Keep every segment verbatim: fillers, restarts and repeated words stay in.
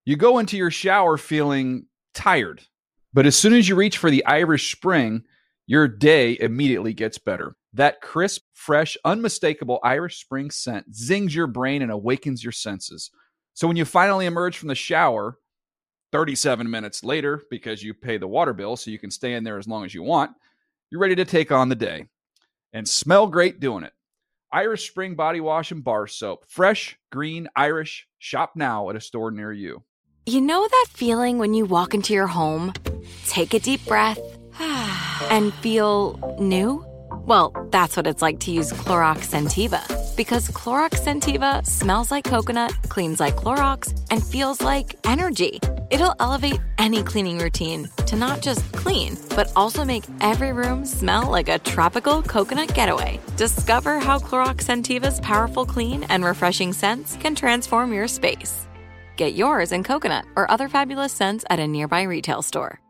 You go into your shower feeling tired, but as soon as you reach for the Irish Spring, your day immediately gets better. That crisp, fresh, unmistakable Irish Spring scent zings your brain and awakens your senses. So when you finally emerge from the shower, thirty-seven minutes later, because you pay the water bill so you can stay in there as long as you want, you're ready to take on the day. And smell great doing it. Irish Spring Body Wash and Bar Soap. Fresh, green, Irish. Shop now at a store near you. You know that feeling when you walk into your home, take a deep breath, and feel new? Well, that's what it's like to use Clorox Scentiva. Because Clorox Scentiva smells like coconut, cleans like Clorox, and feels like energy. It'll elevate any cleaning routine to not just clean, but also make every room smell like a tropical coconut getaway. Discover how Clorox Scentiva's powerful clean and refreshing scents can transform your space. Get yours in coconut or other fabulous scents at a nearby retail store.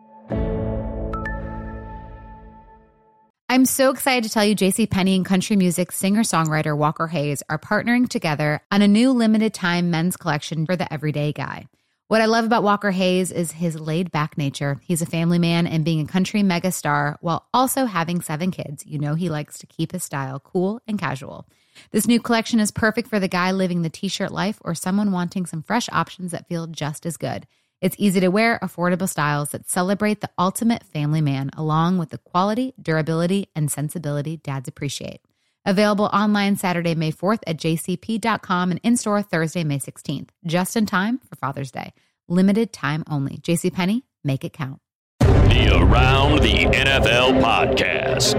I'm so excited to tell you JCPenney and country music singer-songwriter Walker Hayes are partnering together on a new limited-time men's collection for the everyday guy. What I love about Walker Hayes is his laid-back nature. He's a family man, and being a country megastar while also having seven kids, you know he likes to keep his style cool and casual. This new collection is perfect for the guy living the t-shirt life or someone wanting some fresh options that feel just as good. It's easy to wear, affordable styles that celebrate the ultimate family man, along with the quality, durability, and sensibility dads appreciate. Available online Saturday, May fourth at j c p dot com and in-store Thursday, May sixteenth. Just in time for Father's Day. Limited time only. JCPenney, make it count. The Around the N F L podcast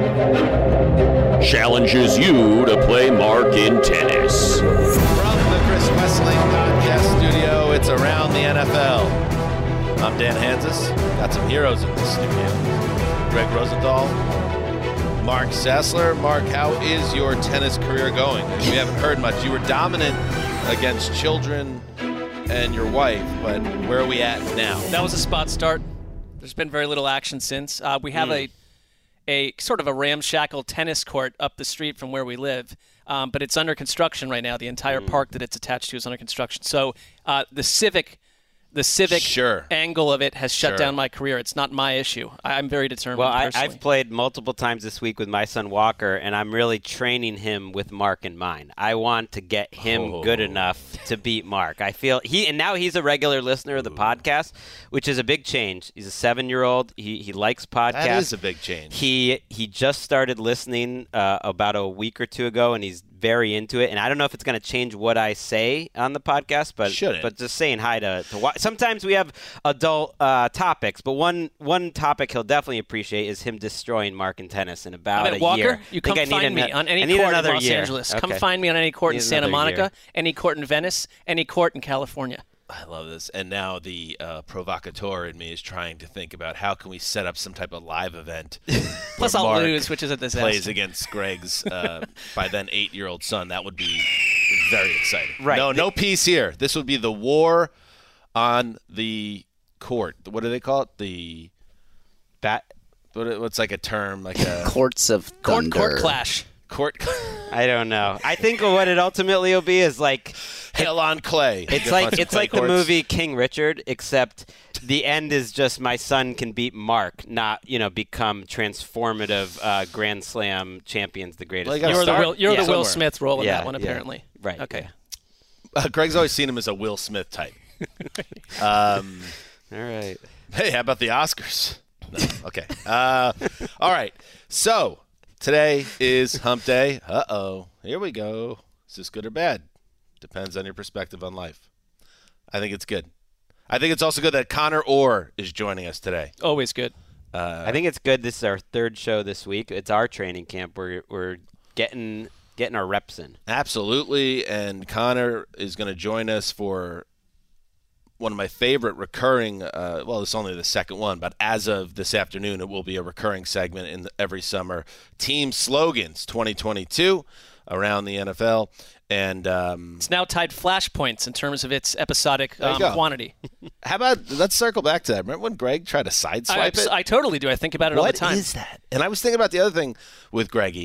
challenges you to play Mark in tennis. From the Chris Wesseling podcast studio, it's Around the N F L. I'm Dan Hanzus. Got some heroes in the studio. Greg Rosenthal, Mark Sessler. Mark, how is your tennis career going? We haven't heard much. You were dominant against children and your wife, but where are we at now? That was a spot start. There's been very little action since. Uh, we have mm. a a sort of a ramshackle tennis court up the street from where we live, um, but it's under construction right now. The entire mm. park that it's attached to is under construction. So uh, the civic the civic sure. angle of it has shut sure. down my career. It's not my issue. I'm very determined. Well, I, personally. I've played multiple times this week with my son Walker, and I'm really training him with Mark in mind. I want to get him oh. good enough to beat Mark. I feel he, and now he's a regular listener of the Ooh. podcast, which is a big change. He's a seven-year-old. He he likes podcasts. That is a big change. He he just started listening uh, about a week or two ago, and he's very into it. And I don't know if it's going to change what I say on the podcast, but Shouldn't. but just saying hi to to watch. Sometimes we have adult uh, topics, but one one topic he'll definitely appreciate is him destroying Mark in tennis in about I mean, a Walker, year. you come find an, me on any court court in Los year. Angeles. Okay. Come find me on any court need in Santa Monica, year. any court in Venice, any court in California. I love this. And now the uh, provocateur in me is trying to think about how can we set up some type of live event. Plus I'll Mark lose, which is a disaster. Plays against Greg's, uh, by then, eight-year-old son. That would be very exciting. Right. No, no peace here. This would be the war on the court. What do they call it? The bat. What, what's like a term? Like a Courts of Thunder. Court, court clash. Court. I don't know. I think what it ultimately will be is like hell on clay. It's like it's like courts. The movie King Richard, except the end is just my son can beat Mark, not you know become transformative uh, Grand Slam champions, the greatest. Well, you're the Will, you're yeah. the Will Smith role in yeah, that one, yeah. apparently. Right. Okay. Uh, Greg's always seen him as a Will Smith type. um, all right. Hey, how about the Oscars? No. Okay. Uh, all right. So. Today is hump day. Uh-oh. Here we go. Is this good or bad? Depends on your perspective on life. I think it's good. I think it's also good that Connor Orr is joining us today. Always good. Uh, I think it's good. This is our third show this week. It's our training camp. We're, we're getting getting our reps in. Absolutely. And Connor is going to join us for one of my favorite recurring, uh, well, it's only the second one, but as of this afternoon, it will be a recurring segment in the, every summer. Team Slogans twenty twenty-two around the N F L. And um, it's now tied flashpoints in terms of its episodic um, quantity. How about, let's circle back to that. Remember when Greg tried to sideswipe I, it? I totally do. I think about it what all the time. What is that? And I was thinking about the other thing with Greggy.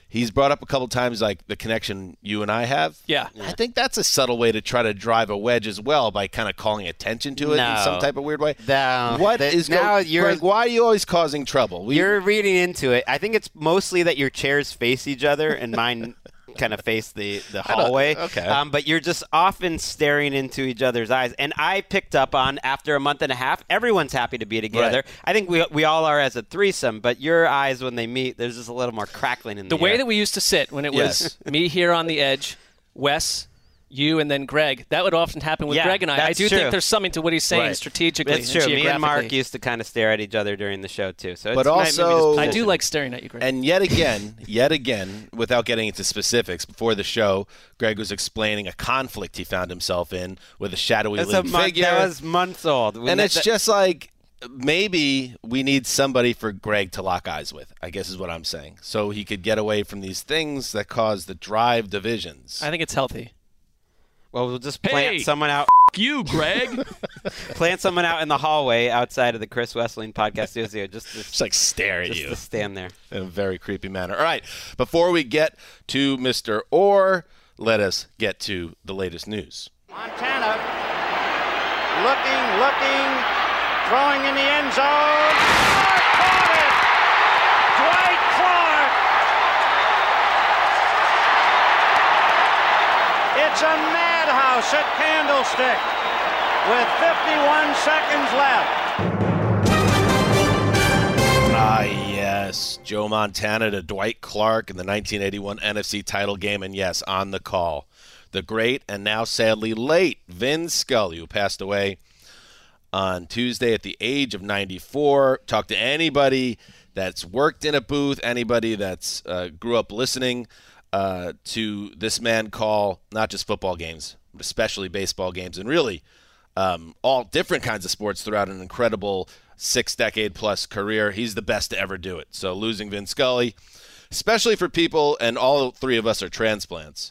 He's brought up a couple times like the connection you and I have. Yeah. I think that's a subtle way to try to drive a wedge as well by kind of calling attention to it no. in some type of weird way. No. What the, is now go- you're Greg, why are you always causing trouble? We, you're reading into it. I think it's mostly that your chairs face each other and mine kind of face the, the hallway. Okay. Um, but you're just often staring into each other's eyes. And I picked up on, after a month and a half, everyone's happy to be together. Right. I think we we all are as a threesome, but your eyes, when they meet, there's just a little more crackling in the The way air. that we used to sit when it Yes. was me here on the edge, Wes, you, and then Greg, that would often happen with Yeah, Greg and I. I that's do true. think there's something to what he's saying Right. strategically That's and true. Me and Mark geographically. used to kind of stare at each other during the show, too. So But it's might- maybe also- just I do position. like staring at you, Greg. And yet again, yet again, without getting into specifics, before the show, Greg was explaining a conflict he found himself in with a shadowy That's a lead month, figure. that was months old. When and that- it's just like maybe we need somebody for Greg to lock eyes with, I guess is what I'm saying. So he could get away from these things that cause the drive divisions. I think it's healthy. Well, we'll just plant Hey. someone out. You, Greg. Plant someone out in the hallway outside of the Chris Wesseling podcast studio, just to, Just like stare at just you to stand there. in a very creepy manner. All right, before we get to Mister Orr, let us get to the latest news. Montana looking, looking, throwing in the end zone. Clark caught it! Dwight Clark! It's a madhouse at Candlestick with fifty-one seconds left. Ah, yes. Joe Montana to Dwight Clark in the nineteen eighty-one N F C title game. And yes, on the call, the great and now sadly late Vin Scully, who passed away on Tuesday at the age of ninety-four. Talk to anybody that's worked in a booth, anybody that's uh, grew up listening uh, to this man call not just football games, but especially baseball games, and really um, all different kinds of sports throughout an incredible six-decade-plus career. He's the best to ever do it. So losing Vin Scully, especially for people, and all three of us are transplants,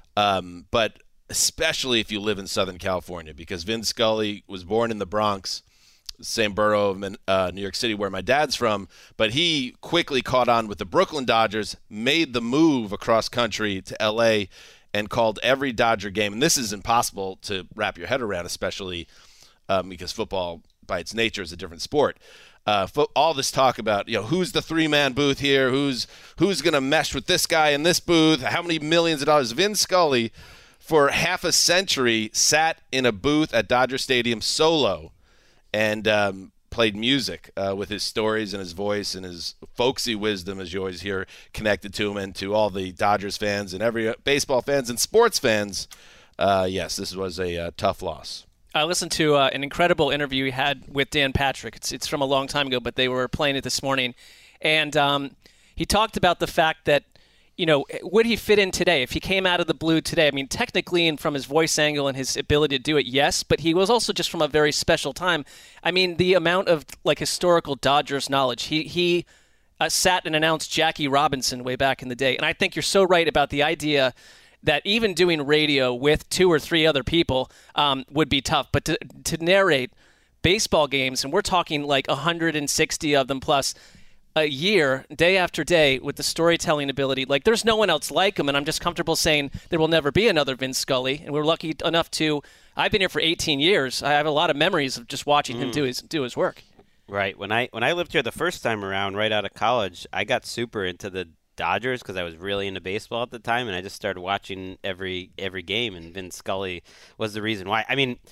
um, but especially if you live in Southern California, because Vin Scully was born in the Bronx, same borough of uh, New York City where my dad's from, but he quickly caught on with the Brooklyn Dodgers, made the move across country to L A, and called every Dodger game. And this is impossible to wrap your head around, especially um, because football, by its nature, is a different sport. Uh, fo- all this talk about, you know, who's the three-man booth here, who's who's going to mesh with this guy in this booth, how many millions of dollars. Vin Scully, for half a century, sat in a booth at Dodger Stadium solo and um, played music uh, with his stories and his voice and his folksy wisdom, as you always hear, connected to him, and to all the Dodgers fans and every baseball fans and sports fans. Uh, yes, this was a uh, tough loss. I listened to uh, an incredible interview he had with Dan Patrick. It's it's from a long time ago, but they were playing it this morning. And um, he talked about the fact that, you know, would he fit in today? If he came out of the blue today, I mean, technically and from his voice angle and his ability to do it, yes, but he was also just from a very special time. I mean, the amount of, like, historical Dodgers knowledge. He, he uh, sat and announced Jackie Robinson way back in the day. And I think you're so right about the idea that even doing radio with two or three other people um, would be tough. But to, to narrate baseball games, and we're talking like one hundred sixty of them plus a year, day after day, with the storytelling ability, like there's no one else like him, and I'm just comfortable saying there will never be another Vin Scully. And we're lucky enough to, I've been here for eighteen years. I have a lot of memories of just watching mm. him do his do his work. Right. When I when I lived here the first time around, right out of college, I got super into the Dodgers because I was really into baseball at the time, and I just started watching every every game, and Vin Scully was the reason why. I mean,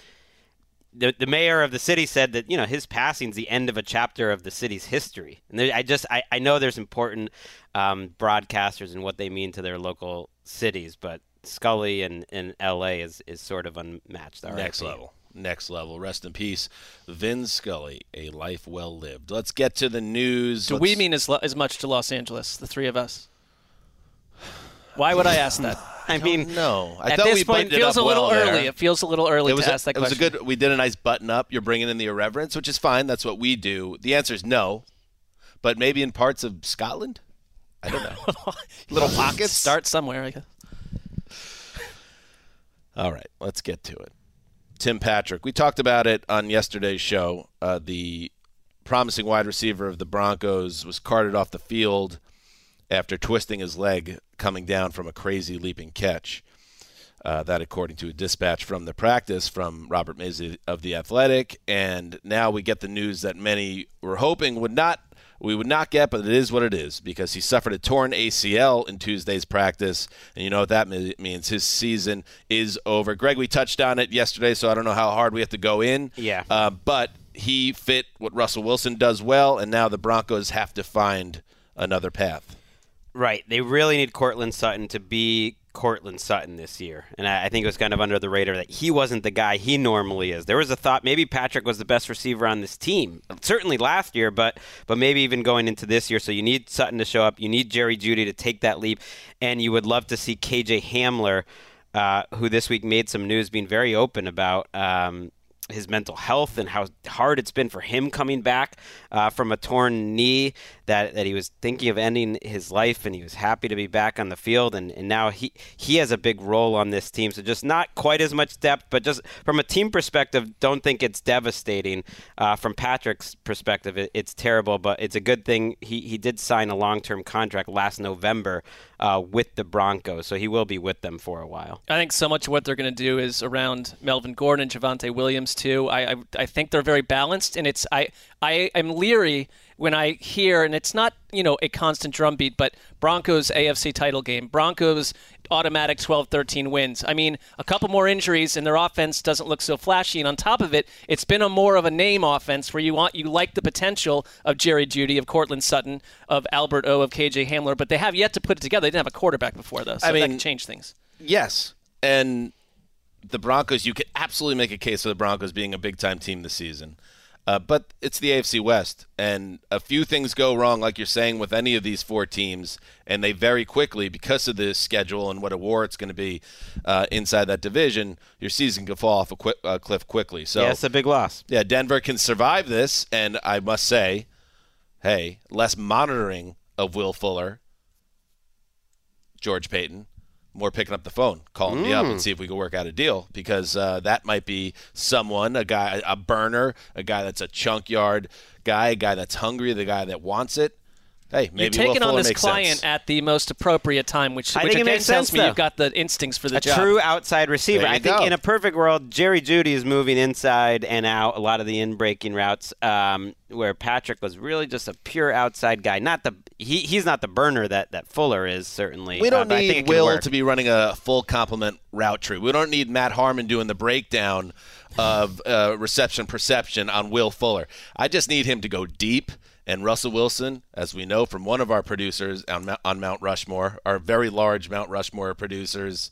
the the mayor of the city said that, you know, his passing's the end of a chapter of the city's history. And there, I just I, I know there's important um, broadcasters and what they mean to their local cities, but Scully and, and L A is, is sort of unmatched. Next level. Next level. Rest in peace, Vin Scully, a life well lived. Let's get to the news. Do Let's... we mean as, lo- as much to Los Angeles, the three of us? Why would I ask that? I mean, no. I at thought this we point, it buttoned feels it up a little well early. there. It feels a little early it was to a, ask that it question. was a good. We did a nice button up. You're bringing in the irreverence, which is fine. That's what we do. The answer is no, but maybe in parts of Scotland. I don't know. Little pockets. Start somewhere, I guess. All right, let's get to it. Tim Patrick. We talked about it on yesterday's show. Uh, the promising wide receiver of the Broncos was carted off the field after twisting his leg coming down from a crazy leaping catch. Uh, that according to a dispatch from the practice from Robert Mays of The Athletic. And now we get the news that many were hoping would not we would not get, but it is what it is, because he suffered a torn A C L in Tuesday's practice, and you know what that means. His season is over. Greg, we touched on it yesterday, so I don't know how hard we have to go in. Yeah. Uh, but he fit what Russell Wilson does well, and now the Broncos have to find another path. Right. They really need Courtland Sutton to be Courtland Sutton this year. And I, I think it was kind of under the radar that he wasn't the guy he normally is. There was a thought maybe Patrick was the best receiver on this team. Certainly last year, but but maybe even going into this year. So you need Sutton to show up. You need Jerry Jeudy to take that leap. And you would love to see K J Hamler, uh, who this week made some news, being very open about um, his mental health and how hard it's been for him coming back uh, from a torn knee, that, that he was thinking of ending his life, and he was happy to be back on the field. And, and now he, he has a big role on this team. So just not quite as much depth, but just from a team perspective, don't think it's devastating. Uh, from Patrick's perspective, it, it's terrible, but it's a good thing. He, he did sign a long-term contract last November uh, with the Broncos, so he will be with them for a while. I think so much of what they're going to do is around Melvin Gordon and Javonte Williams too. I, I I think they're very balanced, and it's I I am leery when I hear, and it's not, you know, a constant drumbeat, but Broncos A F C title game, Broncos automatic twelve thirteen wins. I mean, a couple more injuries and their offense doesn't look so flashy, and on top of it, it's been a more of a name offense where you want you like the potential of Jerry Jeudy, of Courtland Sutton, of Albert O, of K J Hamler, but they have yet to put it together. They didn't have a quarterback before, though, so I mean, that can change things. Yes, and the Broncos, you could absolutely make a case for the Broncos being a big-time team this season. Uh, but it's the A F C West, and a few things go wrong, like you're saying, with any of these four teams, and they very quickly, because of the schedule and what a war it's going to be uh, inside that division, your season can fall off a qu- uh, cliff quickly. So yeah, it's a big loss. Yeah, Denver can survive this, and I must say, hey, less monitoring of Will Fuller, George Payton, more picking up the phone, calling mm. me up and see if we can work out a deal, because uh, that might be someone, a guy, a burner, a guy that's a chunk yard guy, a guy that's hungry, the guy that wants it. Hey, maybe You're taking Will on Fuller this makes client sense. at the most appropriate time, which, I which think it again makes tells sense, me though. you've got the instincts for the a job. true outside receiver. There you I think go. in a perfect world, Jerry Jeudy is moving inside and out a lot of the in-breaking routes, um, where Patrick was really just a pure outside guy. Not the he he's not the burner that, that Fuller is, certainly. We don't uh, I think need it can Will work. to be running a full complement route tree. We don't need Matt Harmon doing the breakdown of uh, reception perception on Will Fuller. I just need him to go deep. And Russell Wilson, as we know from one of our producers on, on Mount Rushmore, our very large Mount Rushmore producers,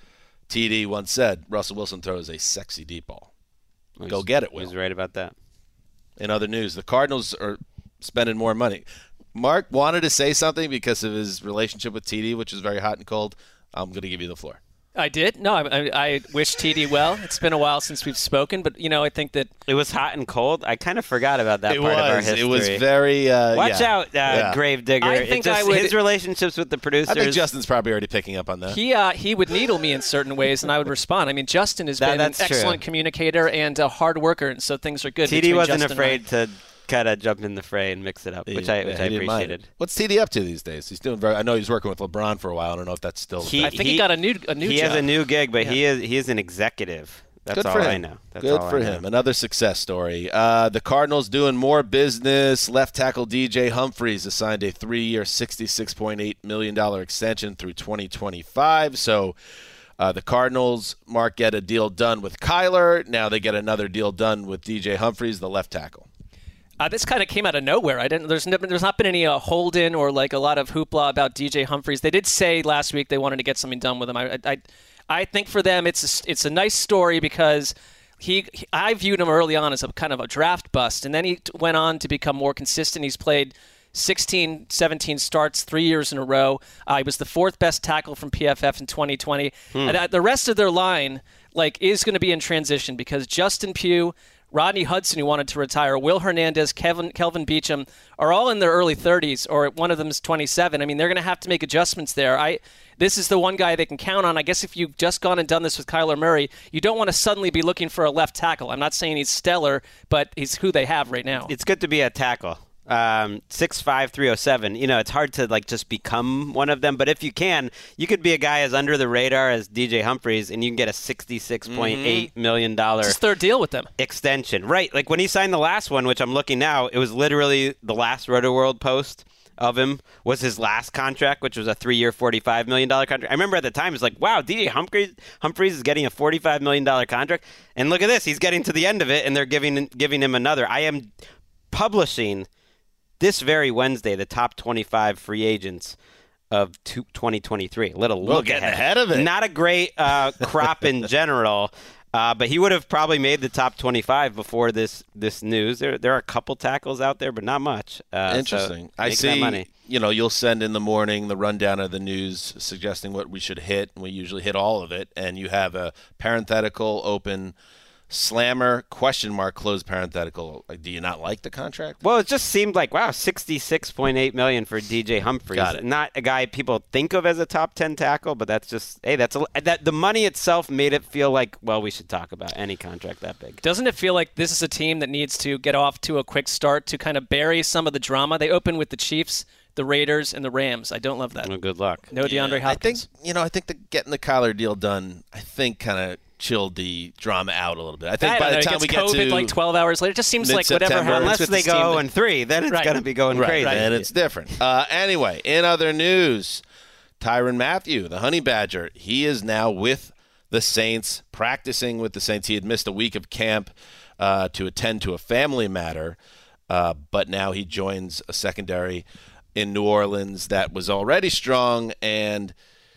T D once said, Russell Wilson throws a sexy deep ball. He's, Go get it, Will. He's right about that. In other news, the Cardinals are spending more money. Mark wanted to say something because of his relationship with T D, which is very hot and cold. I'm going to give you the floor. I did. No, I, I, I wish T D well. It's been a while since we've spoken, but, you know, I think that It was hot and cold. I kind of forgot about that it part was. of our history. It was very. Uh, Watch yeah. out, uh, Yeah. Gravedigger. I It think just- I would- his relationships with the producers. I think Justin's probably already picking up on that. he uh, he would needle me in certain ways, and I would respond. I mean, Justin has That- been an that's true. excellent communicator and a hard worker, and so things are good. T D between wasn't Justin and I. afraid to kind of jump in the fray and mix it up, which I which Yeah, I he didn't mind appreciated. it. What's T D up to these days? He's doing very. I know he's working with LeBron for a while. I don't know if that's still. the He- thing. I think he, got a new a new he job. has a new gig, but he is he is an executive. That's Good all for him. I know. That's Good all for I know. him. Another success story. Uh, the Cardinals doing more business. Left tackle D J Humphries assigned a three-year, sixty-six point eight million dollars extension through twenty twenty-five. So uh, the Cardinals, Mark, get a deal done with Kyler. Now they get another deal done with D J Humphries, the left tackle. Uh, this kind of came out of nowhere. I didn't. There's no, there's not been any uh, hold in or like a lot of hoopla about D J Humphries. They did say last week they wanted to get something done with him. I I, I think for them it's a, it's a nice story because he, he I viewed him early on as a kind of a draft bust, and then he t- went on to become more consistent. He's played sixteen, seventeen starts three years in a row. Uh, he was the fourth best tackle from P F F in twenty twenty. Hmm. And, uh, the rest of their line like is going to be in transition because Justin Pugh, Rodney Hudson, who wanted to retire, Will Hernandez, Kevin Kelvin Beachum are all in their early thirties, or one of them is twenty-seven. I mean, they're going to have to make adjustments there. I This is the one guy they can count on. I guess if you've just gone and done this with Kyler Murray, you don't want to suddenly be looking for a left tackle. I'm not saying he's stellar, but he's who they have right now. It's good to be a tackle. Um, six five, three oh seven. You know, it's hard to like just become one of them, but if you can, you could be a guy as under the radar as D J Humphries, and you can get a sixty-six point eight mm-hmm. million dollars it's his third deal with them. Extension. Right. Like when he signed the last one, which I'm looking now, it was literally the last Roto World post of him was his last contract, which was a three-year, forty-five million dollars contract. I remember at the time, it was like, wow, D J Humphries, Humphries is getting a forty-five million dollars contract, and look at this. He's getting to the end of it, and they're giving giving him another. I am publishing this very Wednesday the top twenty-five free agents of twenty twenty-three. A little we'll look get ahead. ahead of it. Not a great uh, crop in general. Uh, but he would have probably made the top twenty-five before this this news. There there are a couple tackles out there, but not much. Uh, Interesting. So I make see. That money. You know, you'll send in the morning the rundown of the news suggesting what we should hit, and we usually hit all of it. And you have a parenthetical open slammer question mark close parenthetical. Like, do you not like the contract? Well, it just seemed like wow, sixty-six point eight million dollars for D J Humphries. Got it. Not a guy people think of as a top ten tackle, but that's just hey, that's a, that the money itself made it feel like well, we should talk about any contract that big. Doesn't it feel like this is a team that needs to get off to a quick start to kind of bury some of the drama? They open with the Chiefs, the Raiders, and the Rams. I don't love that. Well, good luck. No DeAndre Yeah, Hopkins. I think you know. I think the getting the Kyler deal done. I think kind of chilled the drama out a little bit. I think I by don't the know, time it we gets get COVID to like twelve hours later, it just seems like whatever mid-September, happens Unless with they this go team, oh and three, then it's Right. going to be going right, crazy. and it's different. Uh, anyway, in other news, Tyrann Mathieu, the Honey Badger, he is now with the Saints, practicing with the Saints. He had missed a week of camp uh, to attend to a family matter, uh, but now he joins a secondary in New Orleans that was already strong. And,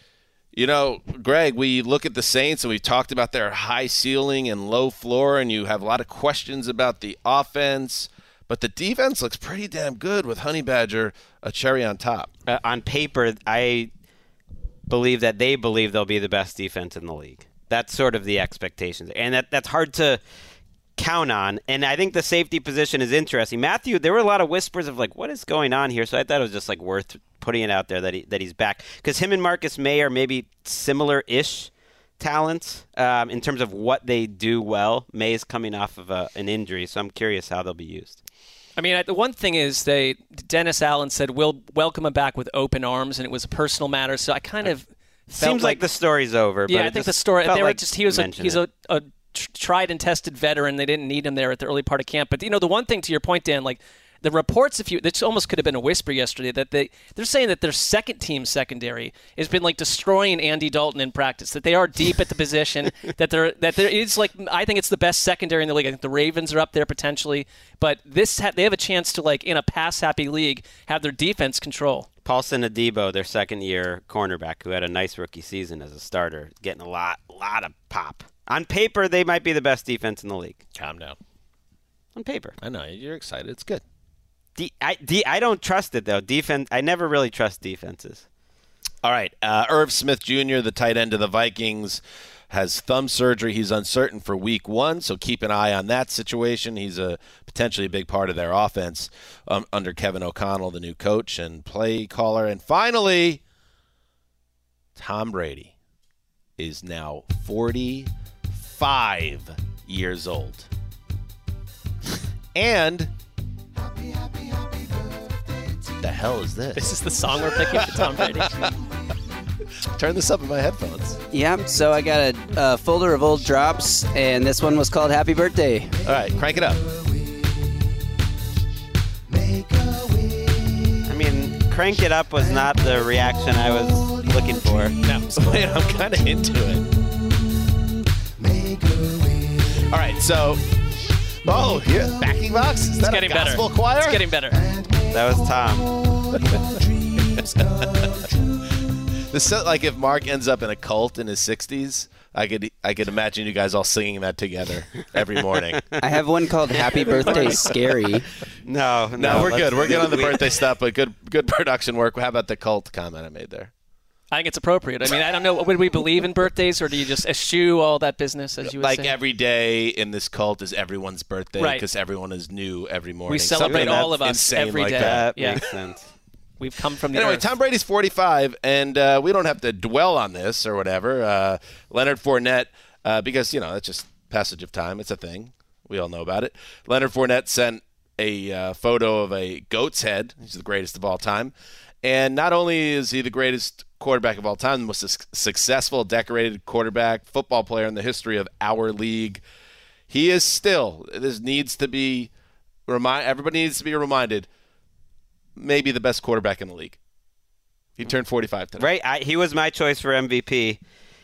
you know, Greg, we look at the Saints and we've talked about their high ceiling and low floor, and you have a lot of questions about the offense. But the defense looks pretty damn good with Honey Badger a cherry on top. Uh, on paper, I believe that they believe they'll be the best defense in the league. That's sort of the expectations. And that that's hard to count on. And I think the safety position is interesting. Mathieu, there were a lot of whispers of like, what is going on here? So I thought it was just like worth putting it out there that he that he's back. Because him and Marcus May are maybe similar-ish talents um, in terms of what they do well. May's coming off of a, an injury, so I'm curious how they'll be used. I mean, the one thing is they Dennis Allen said we'll welcome him back with open arms, and it was a personal matter. So I kind of felt seems like, like the story's over. Yeah, but I think the story. They were like just he was a, he's a, a tried and tested veteran. They didn't need him there at the early part of camp. But you know, the one thing to your point, Dan, like the reports, if you this almost could have been a whisper yesterday that they they're saying that their second team secondary has been like destroying Andy Dalton in practice. That they are deep at the position. that they're that there is like I think it's the best secondary in the league. I think the Ravens are up there potentially, but this ha- they have a chance to like in a pass happy league have their defense control. Paulson Adebo, their second year cornerback, who had a nice rookie season as a starter, getting a lot lot of pop. On paper, they might be the best defense in the league. Calm down. On paper, I know you're excited. It's good. De- I, de- I don't trust it, though. Defense. I never really trust defenses. All right. Uh, Irv Smith Junior, the tight end of the Vikings, has thumb surgery. He's uncertain for week one, so keep an eye on that situation. He's a potentially a big part of their offense um, under Kevin O'Connell, the new coach and play caller. And finally, Tom Brady is now forty-five years old. And the hell is this? This is the song we're picking for Tom Brady. Turn this up in my headphones. Yeah, so I got a uh, folder of old drops, and this one was called Happy Birthday. All right, crank it up. I mean, crank it up was not the reaction I was looking for. No, wait, I'm kind of into it. All right, so, oh, yeah, backing box? Is that It's getting a gospel better. choir? It's getting better. That was Tom. This is like if Mark ends up in a cult in his sixties, I could I could imagine you guys all singing that together every morning. I have one called Happy Birthday Scary. No, no, No, we're let's- good. We're good on the we- birthday stuff, but good good production work. How about the cult comment I made there? I think it's appropriate. I mean, I don't know. Would we believe in birthdays, or do you just eschew all that business, as you would Like say? every day in this cult is everyone's birthday Right. because everyone is new every morning. We celebrate Something all that's of us insane every like day. that. That Yeah. makes sense. We've come from the Anyway, earth. Tom Brady's forty-five, and uh, we don't have to dwell on this or whatever. Uh, Leonard Fournette, uh, because, you know, that's just passage of time. It's a thing. We all know about it. Leonard Fournette sent a uh, photo of a goat's head. He's the greatest of all time. And not only is he the greatest quarterback of all time, the most su- successful, decorated quarterback, football player in the history of our league, he is still, this needs to be, remind everybody needs to be reminded, maybe the best quarterback in the league. He turned forty-five today. Right. I, he was my choice for M V P.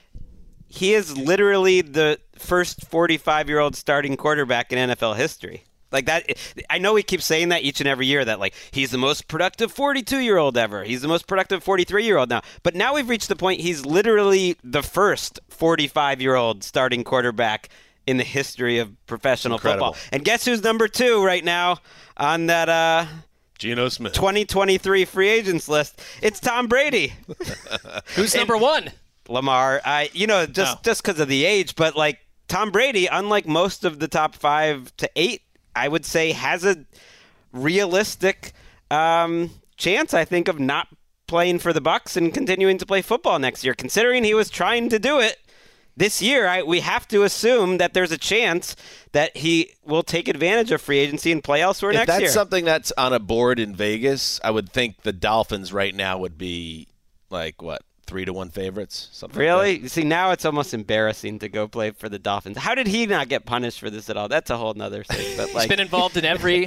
He is literally the first forty-five-year-old starting quarterback in N F L history. Like that, I know he keeps saying that each and every year that like he's the most productive forty-two-year-old ever. He's the most productive forty-three-year-old now. But now we've reached the point he's literally the first forty-five-year-old starting quarterback in the history of professional Incredible. football. And guess who's number two right now on that uh, Geno Smith twenty twenty-three free agents list? It's Tom Brady. Who's number one? Lamar. I, you know, just Oh. just because of the age, but like Tom Brady, unlike most of the top five to eight, I would say has a realistic um, chance, I think, of not playing for the Bucs and continuing to play football next year. Considering he was trying to do it this year, I, we have to assume that there's a chance that he will take advantage of free agency and play elsewhere If next that's year. something that's on a board in Vegas, I would think the Dolphins right now would be like, what, three to one favorites? Something Really? Like that. See, now it's almost embarrassing to go play for the Dolphins. How did he not get punished for this at all? That's a whole nother thing. But like, He's been involved in every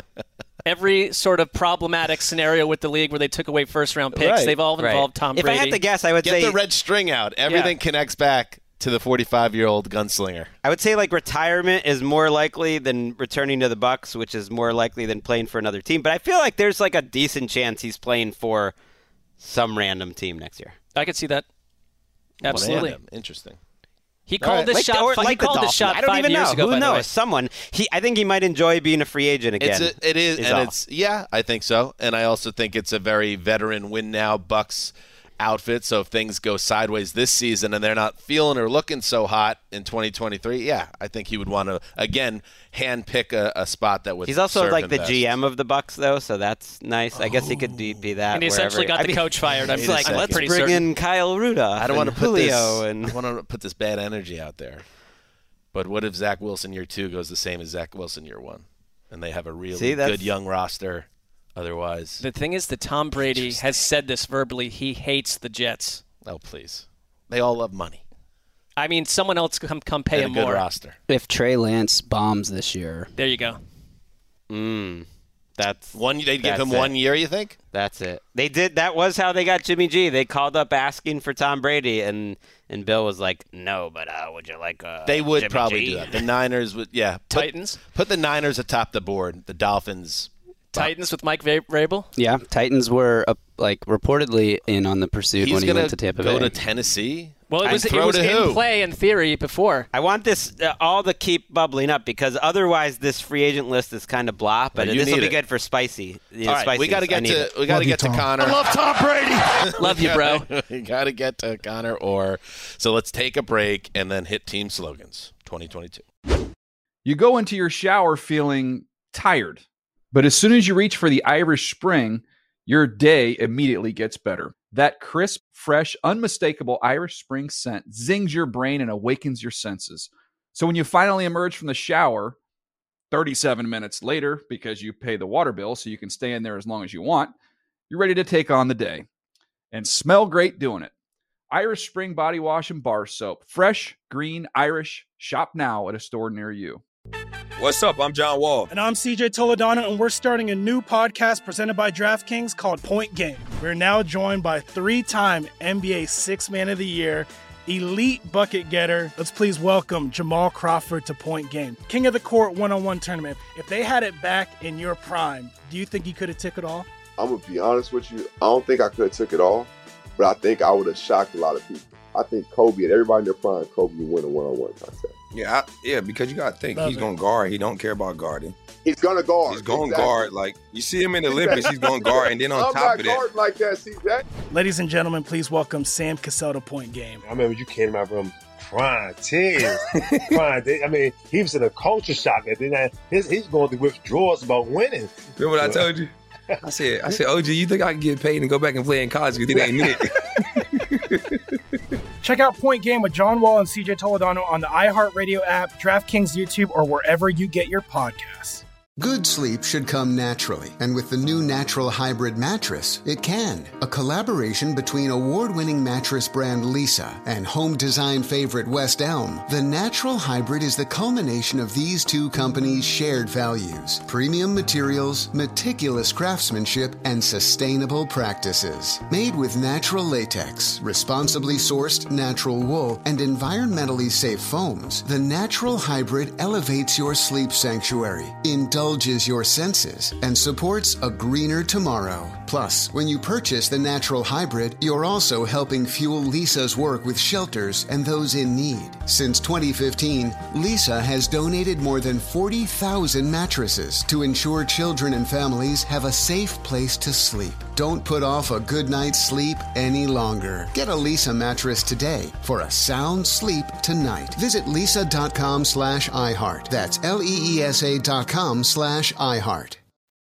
every sort of problematic scenario with the league where they took away first-round picks. Right. They've all right. involved Tom If Brady. I had to guess, I would Get say the red string out. Everything Yeah. connects back to the forty-five-year-old gunslinger. I would say like retirement is more likely than returning to the Bucs, which is more likely than playing for another team. But I feel like there's like a decent chance he's playing for some random team next year. I could see that. Absolutely. Random. Interesting. He called right. this Like, shot. or fi- like he the called this Dolphins. shot I don't five even years know. ago. Who by the way. knows? Someone. He. I think he might enjoy being a free agent again. It's a, it is, is and all. it's yeah, I think so. And I also think it's a very veteran win now Bucks outfit. So if things go sideways this season and they're not feeling or looking so hot in twenty twenty-three, yeah, I think he would want to again hand pick a, a spot that would. He's also serve like him the best. G M of the Bucks, though, so that's nice. I guess he could be, be that. And he essentially wherever. got I the mean, coach fired. I'm, It's Wait a like second. let's pretty bring certain. in Kyle Rudolph. I don't want to and put Julio this. and I want to put this bad energy out there. But what if Zach Wilson year two goes the same as Zach Wilson year one, and they have a really See, that's- good young roster? Otherwise, The thing is that Tom Brady has said this verbally. He hates the Jets. oh please, they all love money I mean, someone else come come pay and a him good more. roster. If Trey Lance bombs this year, There you go. Mm, that's One, they'd give That's him it. one year. You think? That's it. They did. That was how they got Jimmy G. They called up asking for Tom Brady, and and Bill was like, "No, but uh, would you like uh, They would Jimmy probably G?" do that. The Niners would, yeah. Put, Titans. Put the Niners atop the board. The Dolphins. Titans with Mike Va- Vrabel. yeah, Titans were uh, like reportedly in on the pursuit He's when he gonna went to Tampa go Bay. to Tennessee. Well, it And was it throw was to in who? play in theory before. I want this uh, all to keep bubbling up because otherwise this free agent list is kind of blah. But No, you this will need be it. good for spicy. You know, All right, we got to spiciness. I get need to it. we got to Love you, get to Tom. Connor. Love Tom Brady. Love you, bro. we got to get to Connor Orr. So let's take a break and then hit team slogans twenty twenty-two. You go into your shower feeling tired, but as soon as you reach for the Irish Spring, your day immediately gets better. That crisp, fresh, unmistakable Irish Spring scent zings your brain and awakens your senses. So when you finally emerge from the shower, thirty-seven minutes later, because you pay the water bill so you can stay in there as long as you want, you're ready to take on the day and smell great doing it. Irish Spring Body Wash and Bar Soap. Fresh, green, Irish. Shop now at a store near you. What's up? I'm John Wall. And I'm C J Toledano, and we're starting a new podcast presented by DraftKings called Point Game. We're now joined by three-time N B A Sixth Man of the Year, elite bucket getter. Let's please welcome Jamal Crawford to Point Game. King of the Court one-on-one tournament. If they had it back in your prime, do you think you could have took it all? I'm going to be honest with you. I don't think I could have took it all, but I think I would have shocked a lot of people. I think Kobe and everybody in their prime, Kobe would win a one-on-one contest. Yeah, I, yeah, because you got to think Love he's it. going to guard. He don't care about guarding. He's going to guard. He's going to Exactly. guard. Like, you see him in the Olympics, he's going to guard. And then on I'm top not of that, guarding like that, C J. Ladies and gentlemen, please welcome Sam Cassell to Point Game. I remember you came to my room crying, tears, crying. I mean, he was in a culture shock. And then I, his, he's going through withdrawals about winning. remember what I told you? I said, I said, O G, you think I can get paid and go back and play in college because it ain't it? Check out Point Game with John Wall and C J Toledano on the iHeartRadio app, DraftKings YouTube, or wherever you get your podcasts. Good sleep should come naturally, and with the new Natural Hybrid mattress, it can. A collaboration between award-winning mattress brand Leesa and home design favorite West Elm, the Natural Hybrid is the culmination of these two companies' shared values: premium materials, meticulous craftsmanship, and sustainable practices. Made with natural latex, responsibly sourced natural wool, and environmentally safe foams, the Natural Hybrid elevates your sleep sanctuary, indulges your senses, and supports a greener tomorrow. Plus, when you purchase the Natural Hybrid, you're also helping fuel Leesa's work with shelters and those in need. Since twenty fifteen, Leesa has donated more than forty thousand mattresses to ensure children and families have a safe place to sleep. Don't put off a good night's sleep any longer. Get a Leesa mattress today for a sound sleep tonight. Visit leesa.com slash iHeart. That's L-E-E-S-A dot com slash iHeart.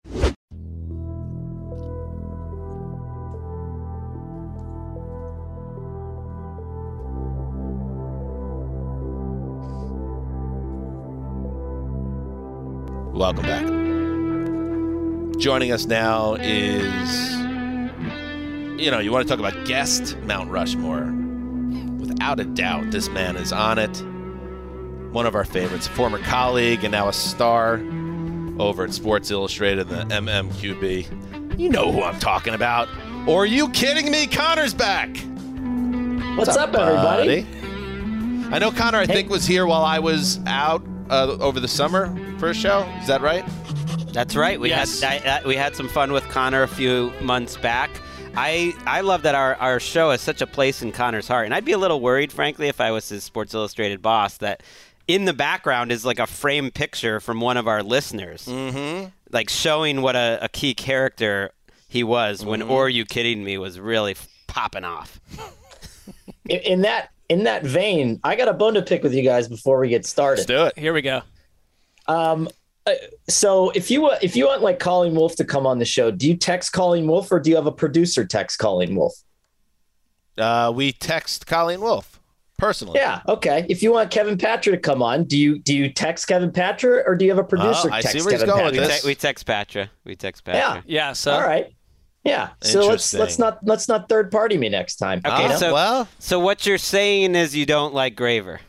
Welcome back. Joining us now is, you know, you want to talk about guest Mount Rushmore. Without a doubt, this man is on it. One of our favorites, a former colleague and now a star over at Sports Illustrated, the M M Q B. You know who I'm talking about. Or are you kidding me? Connor's back. What's, What's up, up everybody? Buddy? I know Connor, I hey. think, was here while I was out uh, over the summer for a show. Is that right? That's right. We yes. had I, we had some fun with Connor a few months back. I I love that our, our show has such a place in Connor's heart. And I'd be a little worried, frankly, if I was his Sports Illustrated boss, that in the background is like a framed picture from one of our listeners. Mm-hmm. Like showing what a, a key character he was when mm-hmm. Or Are You Kidding Me was really f- popping off. in, in that in that vein, I got a bone to pick with you guys before we get started. Let's do it. Here we go. Um, so if you if you want like Colleen Wolfe to come on the show, do you text Colleen Wolfe or do you have a producer text Colleen Wolfe? Uh, we text Colleen Wolfe personally. Yeah. Okay. If you want Kevin Patra to come on, do you do you text Kevin Patra or do you have a producer oh, I text see where Kevin he's going Patra? with this. We text Patra. We text Patra. Yeah. Yeah. So all right. Yeah. So let's let's not let's not third party me next time. Okay. Oh, so well, so what you're saying is you don't like Graver.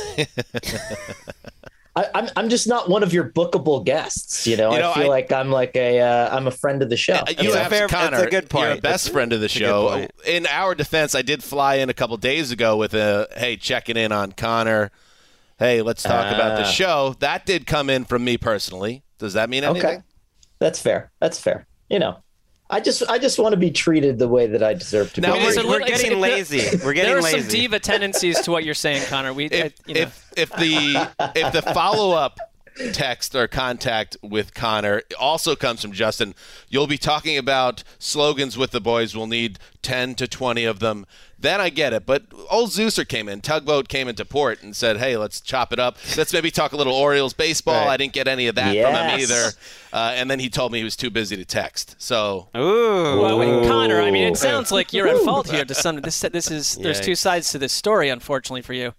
I, I'm I'm just not one of your bookable guests. You know, you know I feel I, like I'm like a uh, I'm a friend of the show. You have fair, Connor. That's a good point. You're a best that's, friend of the show. In our defense, I did fly in a couple days ago with a hey, checking in on Connor. Hey, let's talk uh, about the show. That did come in from me personally. Does that mean anything? Okay, that's fair. That's fair. You know. I just, I just want to be treated the way that I deserve to now, be. We're, little, we're getting lazy. We're getting there are lazy. some diva tendencies to what you're saying, Connor. We, if, I, you know. if, if the if the follow up text or contact with Connor also comes from Justin, you'll be talking about slogans with the boys. We'll need ten to twenty of them. Then I get it. But old Zeuser came in. Tugboat came into port and said, hey, let's chop it up. Let's maybe talk a little Orioles baseball. Right. I didn't get any of that yes. from him either. Uh, and then he told me he was too busy to text. So, Ooh. Well, wait, Connor, I mean, it sounds like you're at fault here. To some, this, this is there's two sides to this story, unfortunately for you.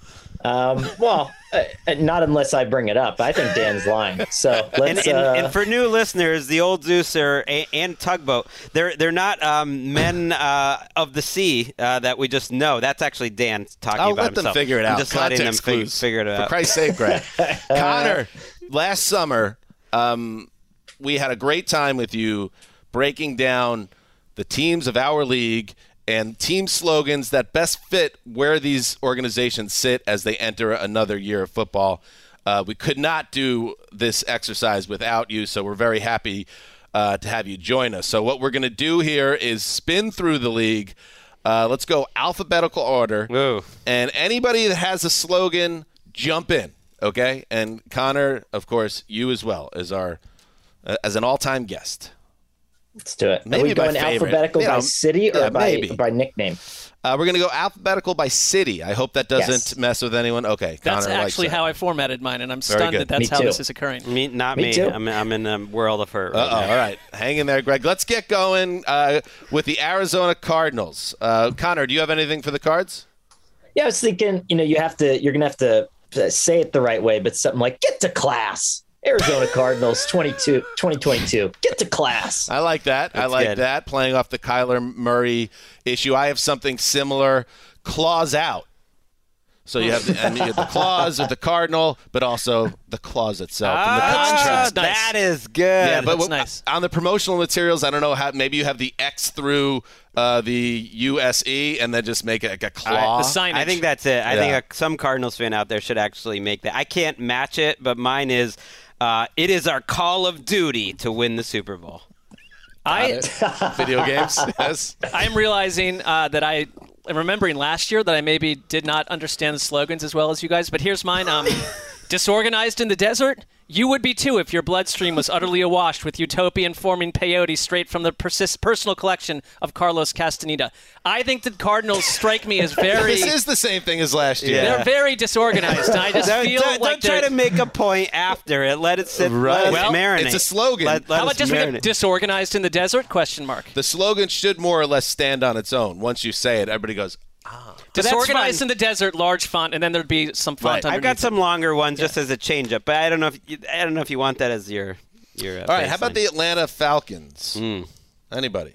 Um, well, uh, not unless I bring it up. I think Dan's lying. So let's. And, and, uh... and for new listeners, the old Zeuser and, and Tugboat, they're they're not um, men uh, of the sea uh, that we just know. That's actually Dan talking I'll about let himself. them figure it out. I'm just Context letting them fig- clues. figure it out. For Christ's sake, Greg. Connor, last summer, um, we had a great time with you breaking down the teams of our league and team slogans that best fit where these organizations sit as they enter another year of football. Uh, we could not do this exercise without you, so we're very happy uh, to have you join us. So what we're going to do here is spin through the league. Uh, let's go alphabetical order. Ooh. And anybody that has a slogan, jump in, okay? And Connor, of course, you as well as our uh, as an all-time guest. Let's do it. Maybe Are we going favorite. alphabetical you by know, city or yeah, by maybe. by nickname? Uh, we're going to go alphabetical by city. I hope that doesn't Yes. mess with anyone. Okay, That's Connor actually likes that. how I formatted mine, and I'm Very stunned good. that that's Me how too. this is occurring. Me, not Me me. too. I'm, I'm in a world of hurt. Uh Right oh. now. All right. Hang in there, Greg. Let's get going uh, with the Arizona Cardinals. Uh, Connor, do you have anything for the Cards? Yeah, I was thinking. You know, you have to. You're gonna have to say it the right way, but something like "get to class." Arizona Cardinals twenty-two, twenty twenty-two. Get to class. I like that. I That's like good. that. Playing off the Kyler Murray issue. I have something similar. Claws out. So you have the, and you have the clause of the Cardinal, but also the clause itself. and the Ah, contract. nice. that is good. Yeah, but That's what- nice. on the promotional materials, I don't know how. Maybe you have the X through uh, the U S E, and then just make it like a claw. The signage. I think that's it. I Yeah. think a, some Cardinals fan out there should actually make that. I can't match it, but mine is, uh, it is our call of duty to win the Super Bowl. I Video games. Yes. I'm realizing uh, that I am remembering last year that I maybe did not understand the slogans as well as you guys. But here's mine: um, disorganized in the desert. You would be too if your bloodstream was utterly awash with utopian-forming peyote straight from the persist- personal collection of Carlos Castaneda. I think the Cardinals strike me as very. This is the same thing as last year. They're very disorganized. And I just Don't, feel don't, like don't try they're- to make a point after it. Let it sit. Right. Let it Well, marinate. it's a slogan. Let, let How about us just make marinate. it disorganized in the desert? Question mark. The slogan should more or less stand on its own. Once you say it, everybody goes, that's Disorganized fine. in the desert, large font, and then there'd be some font Right. underneath. I've got it. some longer ones just as a change up, but I don't know if you, I don't know if you want that as your your. Uh, all right, how about baseline. the Atlanta Falcons? Mm. Anybody?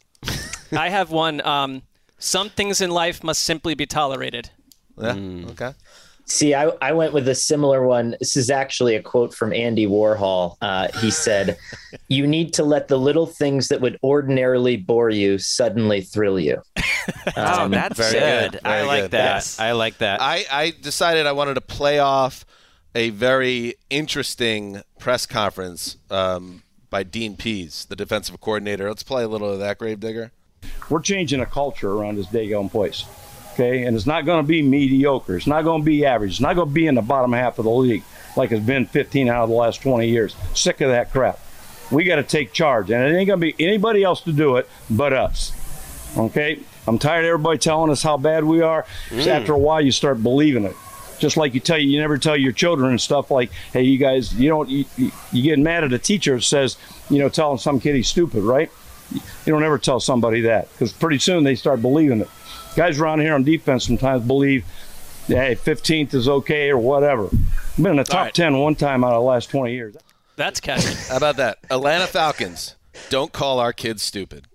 I have one. Um, some things in life must simply be tolerated. Yeah. Mm. Okay. See, I, I went with a similar one. This is actually a quote from Andy Warhol. Uh, he said, "You need to let the little things that would ordinarily bore you suddenly thrill you." Oh, Um, that's very good. good. I Very like good. that. Yes. I like that. I, I decided I wanted to play off a very interesting press conference um, by Dean Pease, the defensive coordinator. Let's play a little of that, Gravedigger. We're changing a culture around this daggone place, okay? And it's not going to be mediocre. It's not going to be average. It's not going to be in the bottom half of the league like it's been fifteen out of the last twenty years. Sick of that crap. We got to take charge, and it ain't going to be anybody else to do it but us, okay? I'm tired of everybody telling us how bad we are. Mm. So after a while, you start believing it. Just like you tell you, you never tell your children and stuff like, hey, you guys, you don't, you, you, you get mad at a teacher that says, you know, telling some kid he's stupid, right? You don't ever tell somebody that because pretty soon they start believing it. Guys around here on defense sometimes believe, hey, fifteenth is okay or whatever. I've been in the top right. ten one time out of the last twenty years. That's catchy. How about that? Atlanta Falcons, don't call our kids stupid.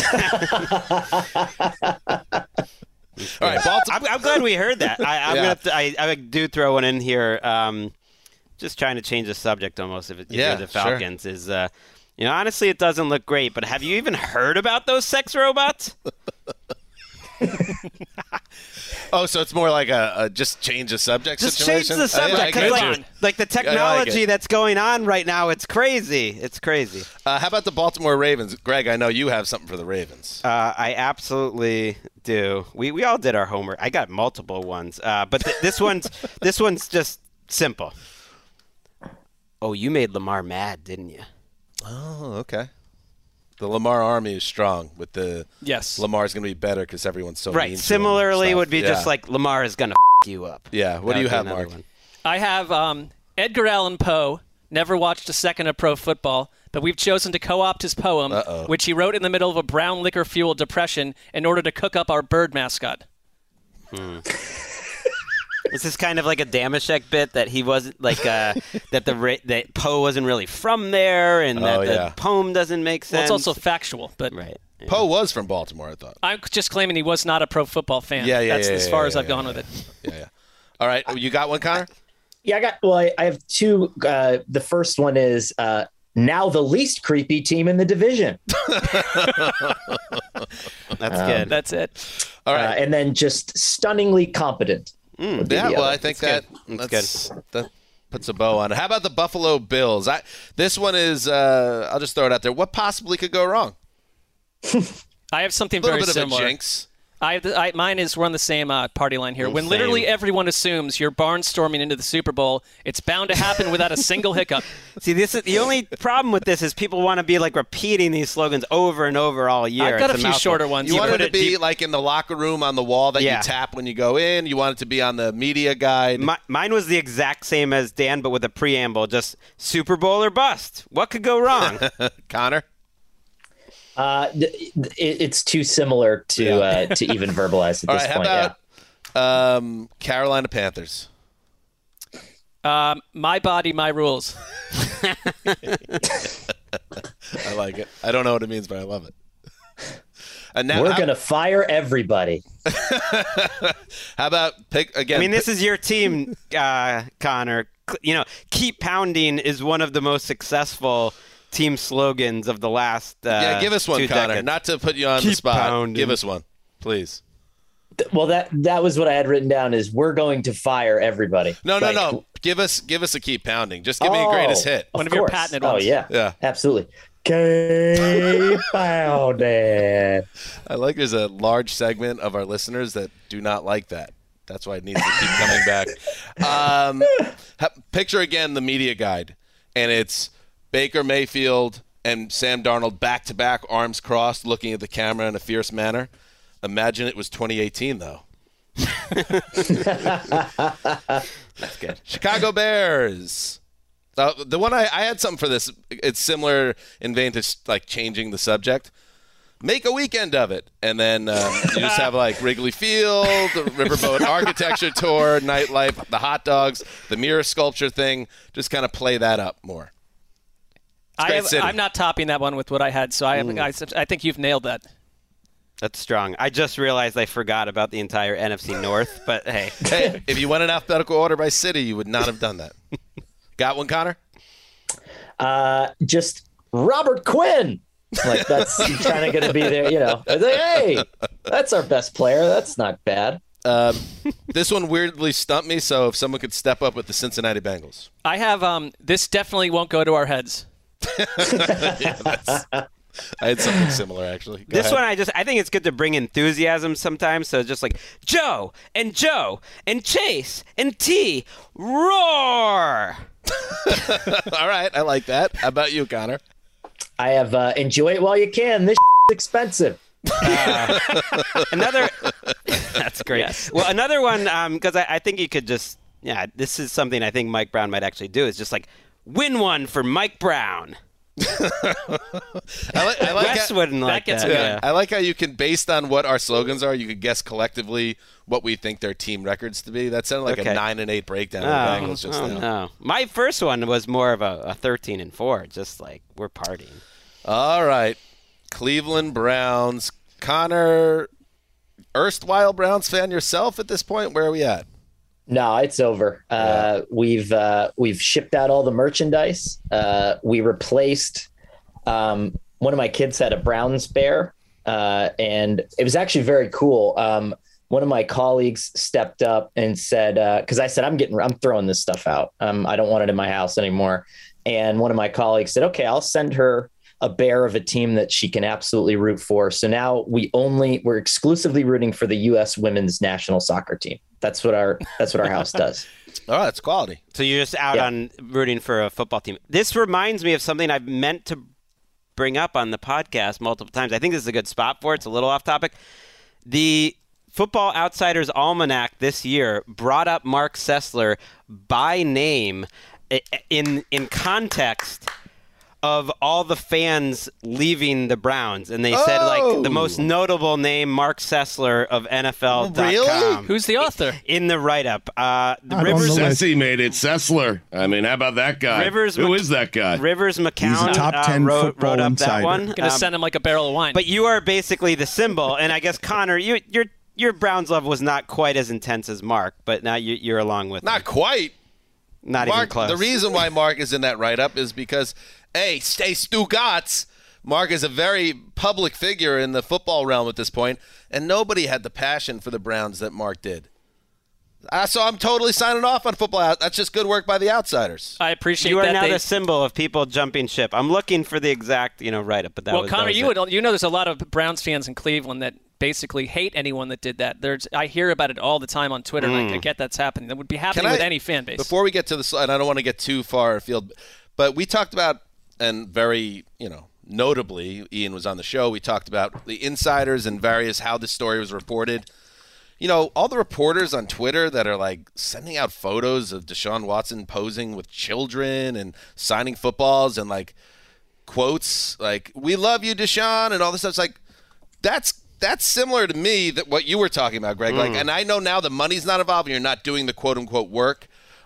All right, Baltimore. I'm, I'm glad we heard that. I, I'm Yeah. gonna. Th- I, I do throw one in here. Um, just trying to change the subject almost. If, it, if Yeah, you're the sure. Falcons, is uh, you know, honestly, it doesn't look great. But have you even heard about those sex robots? Oh, so it's more like a, a just change the subject Just situation? change the subject. Uh, yeah, I 'cause, get like, you. like the I like technology it. that's going on right now, it's crazy. It's crazy. Uh, how about the Baltimore Ravens? Greg, I know you have something for the Ravens. Uh, I absolutely do. We we all did our homework. I got multiple ones, uh, but th- this one's this one's just simple. Oh, you made Lamar mad, didn't you? Oh, okay. The Lamar army is strong. With the Yes. Lamar's going to be better because everyone's so right. mean to him and Similarly, stuff. would be Yeah. just like Lamar is gonna f- you up. Yeah. What That do you would be have, another Mark? one. I have um, Edgar Allan Poe. Never watched a second of pro football, but we've chosen to co-opt his poem, Uh-oh. which he wrote in the middle of a brown liquor-fueled depression in order to cook up our bird mascot. Hmm. Is this kind of like a Damashek bit that he wasn't like uh, that the ra- that Poe wasn't really from there and that Oh, the yeah. poem doesn't make Well, sense? it's also factual, but right. Yeah. Poe was from Baltimore, I thought. I'm just claiming he was not a pro football fan. Yeah, yeah, That's yeah, as yeah, far yeah, as I've yeah, gone yeah. with it. Yeah, yeah. All right. You got one, Connor? Yeah, I got. Well, I, I have two. Uh, the first one is uh, now the least creepy team in the division. That's Um, good. That's it. All Uh, right. and then just stunningly competent. Mm, would be Yeah, the well, other. I think That's that good. That's that's, that puts a bow on it. How about the Buffalo Bills? I This one is, uh, I'll just throw it out there. What possibly could go wrong? I have something A little very bit similar. of a jinx. I, I mine is we're on the same uh, party line here. Mm, When same. literally everyone assumes you're barnstorming into the Super Bowl, it's bound to happen without a single hiccup. See, this is the only problem with this is people want to be like repeating these slogans over and over all year. I've got It's a few mouthful. shorter ones. You, You want put it to it be deep- like in the locker room on the wall that Yeah. you tap when you go in. You want it to be on the media guide. Mi- mine was the exact same as Dan, but with a preamble, just Super Bowl or bust. What could go wrong? Connor? Uh, th- th- it, it's too similar to Yeah. uh, to even verbalize at All this right, how point. Yeah. about um, Carolina Panthers? Um, my body, my rules. I like it. I don't know what it means, but I love it. And now, We're how, going to fire everybody. How about pick again? I mean, this is your team, uh, Connor. You know, keep pounding is one of the most successful team slogans of the last uh, Yeah, give us one, two Connor. decades. Not to put you on Keep the spot. pounding. Give us one, please. Well, that that was what I had written down is we're going to fire everybody. No, no, Like, no. Give us give us a keep pounding. Just give me a Oh, greatest hit. Of course. Oh, yeah. Yeah. Absolutely. Keep pounding. I like there's a large segment of our listeners that do not like that. That's why it needs to keep coming back. Um, ha- picture again the media guide, and it's Baker Mayfield and Sam Darnold back-to-back, arms crossed, looking at the camera in a fierce manner. Imagine it was twenty eighteen, though. That's good. Chicago Bears. Uh, the one I, I had something for this. It's similar in vein to like changing the subject. Make a weekend of it, and then um, you just have like Wrigley Field, the Riverboat Architecture Tour, nightlife, the hot dogs, the mirror sculpture thing. Just kind of play that up more. I have, I'm not topping that one with what I had, so I, have, Mm. I, I think you've nailed that. That's strong. I just realized I forgot about the entire N F C North, but hey. Hey, if you went in alphabetical order by city, you would not have done that. Got one, Connor? Uh, just Robert Quinn. Like, that's kind of going to be there, you know. Like, hey, that's our best player. That's not bad. Um, this one weirdly stumped me, so if someone could step up with the Cincinnati Bengals. I have um. This definitely won't go to our heads. Yeah, that's, I had something similar, actually. Go This ahead. one, I just I think it's good to bring enthusiasm sometimes. So it's just like Joe and Joe and Chase and T, roar! All right, I like that. How about you, Connor? I have uh, enjoy it while you can. This is expensive. Uh, another, that's great. Yes. Well, another one, because I, I think you could just, yeah, this is something I think Mike Brown might actually do. Is just like win one for Mike Brown. I like, I like Wes how, wouldn't like gets that. him Yeah. I like how you can, based on what our slogans are, you could guess collectively what we think their team records to be. That sounded like Okay. a nine and eight breakdown Oh, of the Bengals just oh, now. no. My first one was more of a, a thirteen and four, just like we're partying. All right, Cleveland Browns. Connor, erstwhile Browns fan yourself at this point. Where are we at? No, it's over. Uh, we've uh, we've shipped out all the merchandise. Uh, we replaced. Um, one of my kids had a Browns bear, uh, and it was actually very cool. Um, one of my colleagues stepped up and said, "Because I said I'm getting, I'm throwing this stuff out. Um, I don't want it in my house anymore." And one of my colleagues said, "Okay, I'll send her a bear of a team that she can absolutely root for." So now we only we're exclusively rooting for the U S women's national soccer team. That's what our that's what our house does. Oh, that's quality. So you're just out Yeah. on rooting for a football team. This reminds me of something I've meant to bring up on the podcast multiple times. I think this is a good spot for it. It's a little off topic. The Football Outsiders Almanac this year brought up Mark Sessler by name in in context of all the fans leaving the Browns, and they said Oh. like the most notable name, Mark Sessler of N F L dot com. Really? Who's the author? In the write-up, uh, the I don't Rivers know. Sessy made it. Sessler. I mean, how about that guy? Rivers Who Mc- is that guy? Rivers McCown He's a top uh, ten wrote, football wrote up insider. that one. Gonna Um, send him like a barrel of wine. but you are basically the symbol, and I guess Connor, you, your your Browns love was not quite as intense as Mark, but now you, you're along with Not him. quite. Not even Mark, close. the reason why Mark is in that write-up is because, hey, stay Stugatz. Mark is a very public figure in the football realm at this point, and nobody had the passion for the Browns that Mark did. Uh, so I'm totally signing off on football. Out- That's just good work by the outsiders. I appreciate You are that. now they- the symbol of people jumping ship. I'm looking for the exact, you know, write-up, but that well, was Connor, that was you it. would you know there's a lot of Browns fans in Cleveland that basically hate anyone that did that. There's I hear about it all the time on Twitter. And I, I get that's happening. That would be happening Can I- with any fan base. Before we get to the slide, and I don't want to get too far afield, but we talked about, and very, you know, notably, Ian was on the show, we talked about the insiders and various how the story was reported. You know, all the reporters on Twitter that are like sending out photos of Deshaun Watson posing with children and signing footballs and like quotes like, "We love you, Deshaun," and all this stuff. It's like, that's that's similar to me that what you were talking about, Greg. Like, and I know now the money's not involved and you're not doing the quote unquote work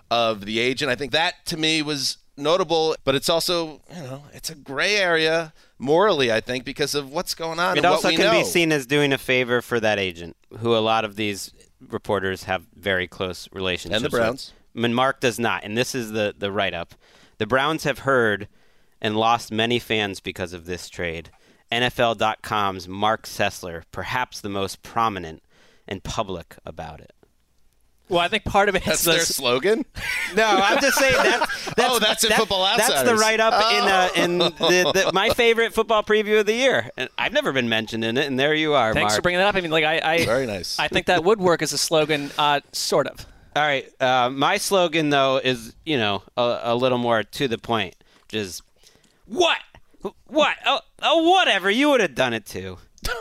of the agent. I think that to me was notable, but it's also, you know, it's a gray area morally, I think, because of what's going on. It and also what we can know. be seen as doing a favor for that agent, who a lot of these reporters have very close relationships And the Browns. with. And Mark does not, and this is the, the write-up. The Browns have heard and lost many fans because of this trade. N F L dot com's Mark Sessler, perhaps the most prominent and public about it. Well, I think part of it That's is their the- slogan? No, I'm just saying that. That's, Oh, that's in that- Football That's the Outsiders. write-up in, uh, Oh. in the, the, my favorite football preview of the year. And I've never been mentioned in it, and there you are, Thanks Mark. for bringing that up. I mean, like I, I Very nice. I think that would work as a slogan, uh, sort of. All right. Uh, my slogan, though, is, you know, a, a little more to the point, which is, what? What? Oh, oh whatever. You would have done it, too.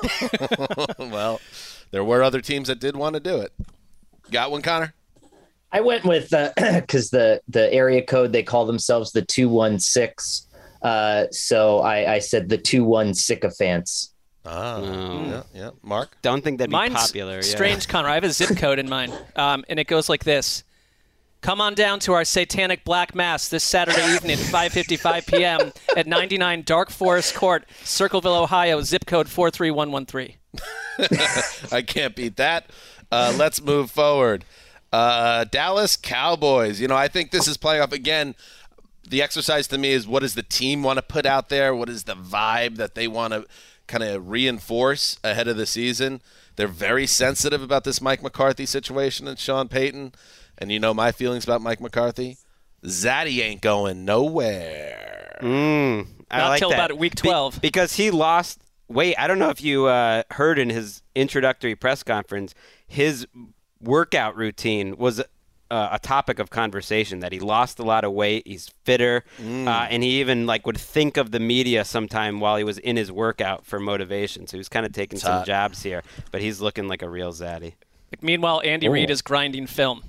Well, there were other teams that did want to do it. Got one, Connor? I went with because the the area code, they call themselves the two one six. Uh, so I, I said the two one sycophants. Ah, Oh. yeah, yeah. Mark? Don't think that'd be Mine's popular. Yeah. strange, Connor. I have a zip code in mine, um, and it goes like this. Come on down to our satanic black mass this Saturday evening at five fifty-five p.m. at ninety-nine Dark Forest Court, Circleville, Ohio, zip code four three one one three. I can't beat that. Uh, let's move forward. Uh, Dallas Cowboys. You know, I think this is playing off again. The exercise to me is, what does the team want to put out there? What is the vibe that they want to kind of reinforce ahead of the season? They're very sensitive about this Mike McCarthy situation and Sean Payton. And you know my feelings about Mike McCarthy? Zaddy ain't going nowhere. Mm, I Not like till that. about week twelve. Be- because he lost. Wait, I don't know if you uh, heard in his introductory press conference, his workout routine was uh, a topic of conversation, that he lost a lot of weight, he's fitter, Mm. uh, and he even like would think of the media sometime while he was in his workout for motivation. So he was kind of taking some hot. jobs here, but he's looking like a real zaddy. Like, meanwhile, Andy Oh. Reid is grinding film.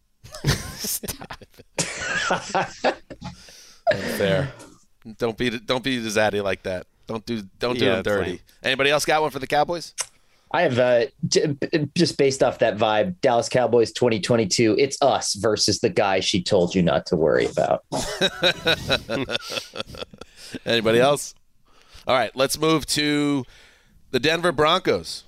Unfair. Don't be don't be the zaddy like that. Don't do don't do Yeah, him it's dirty. lame. Anybody else got one for the Cowboys? I have uh, j- just based off that vibe, Dallas Cowboys twenty twenty-two. It's us versus the guy she told you not to worry about. Anybody else? All right, let's move to the Denver Broncos.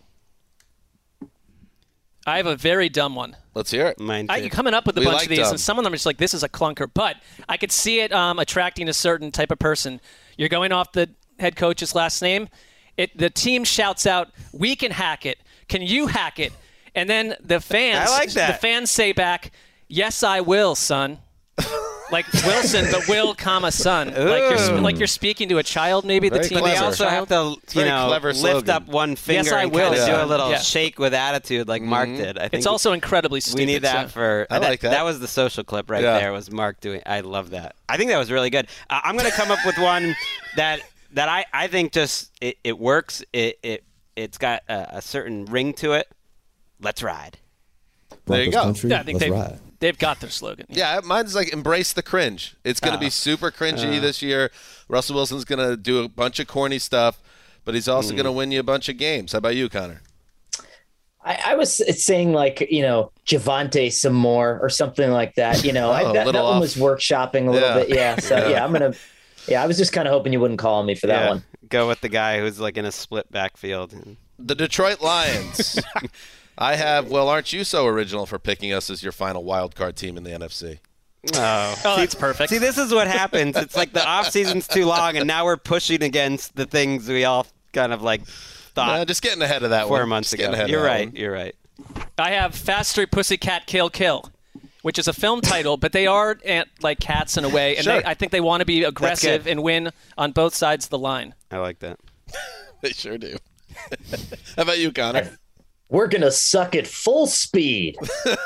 I have a very dumb one. Let's hear it. Mine I, too. you're coming up with a We bunch like of these, dumb. and some of them are just like, this is a clunker. But I could see it um, attracting a certain type of person. You're going off the head coach's last name. It the team shouts out, "We can hack it. Can you hack it?" And then the fans, I like that. the fans say back, "Yes, I will, son." Like Wilson, but Will, comma son. Like you're sp- Ooh. like you're speaking to a child. Maybe the Very team. But they clever. also have to, you Very know, clever lift slogan. up one finger Yes, I and will, kind of do yeah. a little Yeah. shake with attitude like Mark Mhm. did. I think It's also incredibly stupid. we need that so. for. I like that. That was the social clip right Yeah. there. Was Mark doing? I love that. I think that was really good. Uh, I'm going to come up with one that that I, I think just it, it works. It it it's got a, a certain ring to it. Let's ride. There you Broncos go. country, Yeah, I think let's they've, ride. they've got their slogan. Yeah, mine's like embrace the cringe. It's going to Oh. be super cringy Uh. this year. Russell Wilson's going to do a bunch of corny stuff, but he's also Mm. going to win you a bunch of games. How about you, Connor? I, I was saying like, you know, Javante some more or something like that. You know, Oh, I, a that, that little one off. was workshopping a little Yeah. bit. Yeah. So Yeah. yeah, I'm gonna. Yeah, I was just kind of hoping you wouldn't call me for that Yeah. one. Go with the guy who's like in a split backfield. The Detroit Lions. I have, well, aren't you so original for picking us as your final wild card team in the N F C? Oh, Oh, that's perfect. See, this is what happens. It's like the off season's too long, and now we're pushing against the things we all kind of like thought Nah, just getting ahead of that four one. months Just getting ago. ahead of You're that right. one. You're right. I have Faster Pussycat Kill Kill, which is a film title, but they are ant, like cats in a way, and Sure. they, I think they want to be aggressive good. and win on both sides of the line. I like that. They sure do. How about you, Connor? We're gonna suck at full speed.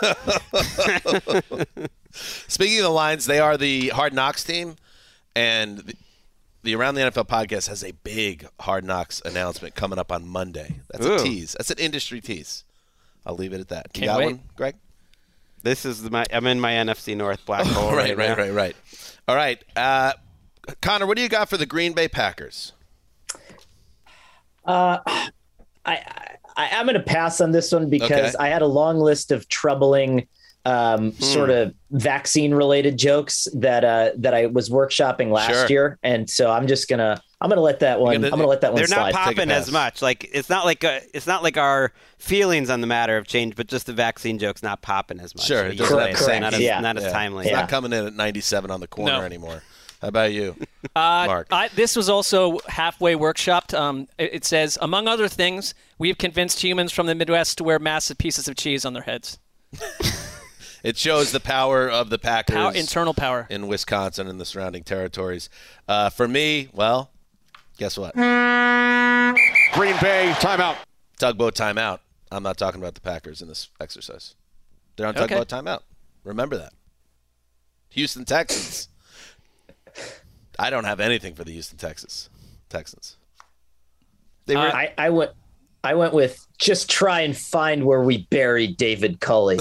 Speaking of the Lions, they are the Hard Knocks team, and the, the Around the N F L podcast has a big Hard Knocks announcement coming up on Monday. That's Ooh. a tease. That's an industry tease. I'll leave it at that. You Can't got wait. one, Greg? This is the, my. I'm in my N F C North black hole. right, right, now. right, right. All right. Uh, Connor, what do you got for the Green Bay Packers? Uh, I, I I'm going to pass on this one because Okay. I had a long list of troubling um, Hmm. sort of vaccine-related jokes that uh, that I was workshopping last Sure. year, and so I'm just gonna I'm gonna let that one. Gonna- I'm gonna let that one They're slide. not popping as much. Like it's not like a, it's not like our feelings on the matter have changed, but just the vaccine joke's not popping as much. Sure, So it you doesn't play have it. the same Not as, heat. not as Yeah. timely. It's not coming in at ninety-seven on the corner No. anymore. How about you, Uh, Mark? I, this was also halfway workshopped. Um, it, it says, among other things, we've convinced humans from the Midwest to wear massive pieces of cheese on their heads. It shows the power of the Packers. Power- internal power. In Wisconsin and the surrounding territories. Uh, for me, well, guess what? Green Bay timeout. Tugboat timeout. I'm not talking about the Packers in this exercise. They're on Okay. tugboat timeout. Remember that. Houston Texans. I don't have anything for the Houston Texans. Texans. They were, I, I went I went with just try and find where we buried David Culley.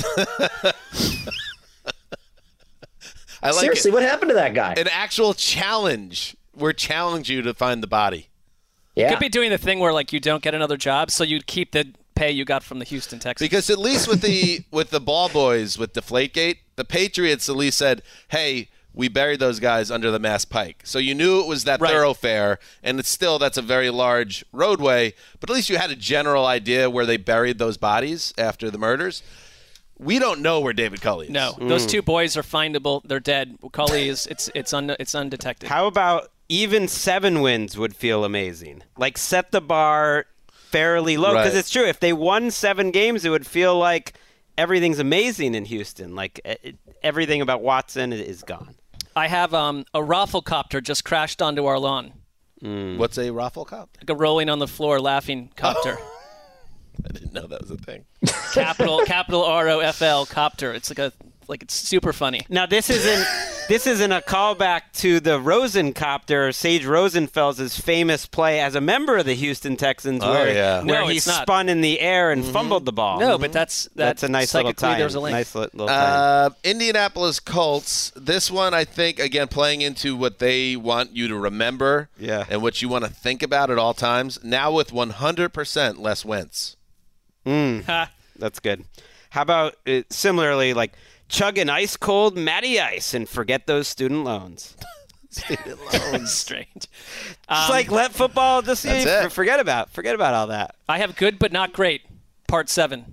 I like Seriously, it. what happened to that guy? An actual challenge. We're challenging you to find the body. You could be doing the thing where like you don't get another job, so you'd keep the pay you got from the Houston Texans. Because at least with the with the ball boys with Deflategate, the Patriots at least said, "Hey, we buried those guys under the Mass Pike." So you knew it was that Right. thoroughfare, and it's still that's a very large roadway. But at least you had a general idea where they buried those bodies after the murders. We don't know where David Culley is. No, those two boys are findable. They're dead. Culley is it's it's un, it's undetected. How about even seven wins would feel amazing? Like set the bar fairly low because Right. it's true. If they won seven games, it would feel like everything's amazing in Houston. Like it, everything about Watson is gone. I have um, a rafflecopter just crashed onto our lawn. What's a rafflecopter? Like a rolling on the floor laughing copter. I didn't know that was a thing. capital capital R O F L copter. It's like a like it's super funny. Now this isn't this isn't a callback to the Rosencopter, Sage Rosenfels' famous play as a member of the Houston Texans, Oh, where, yeah. where No, he it's not. spun in the air and fumbled the ball. No, but that's that's, that, a nice little psychically time. There's a link. Nice li- little time. Uh, Indianapolis Colts. This one, I think, again, playing into what they want you to remember Yeah. and what you want to think about at all times. Now with one hundred percent less Wentz. Mm, that's good. How about uh, similarly, like chug an ice cold Matty Ice and forget those student loans. Student loans. Strange. Just Um, like let football just That's you, it. forget about forget about all that. I have good but not great. Part seven.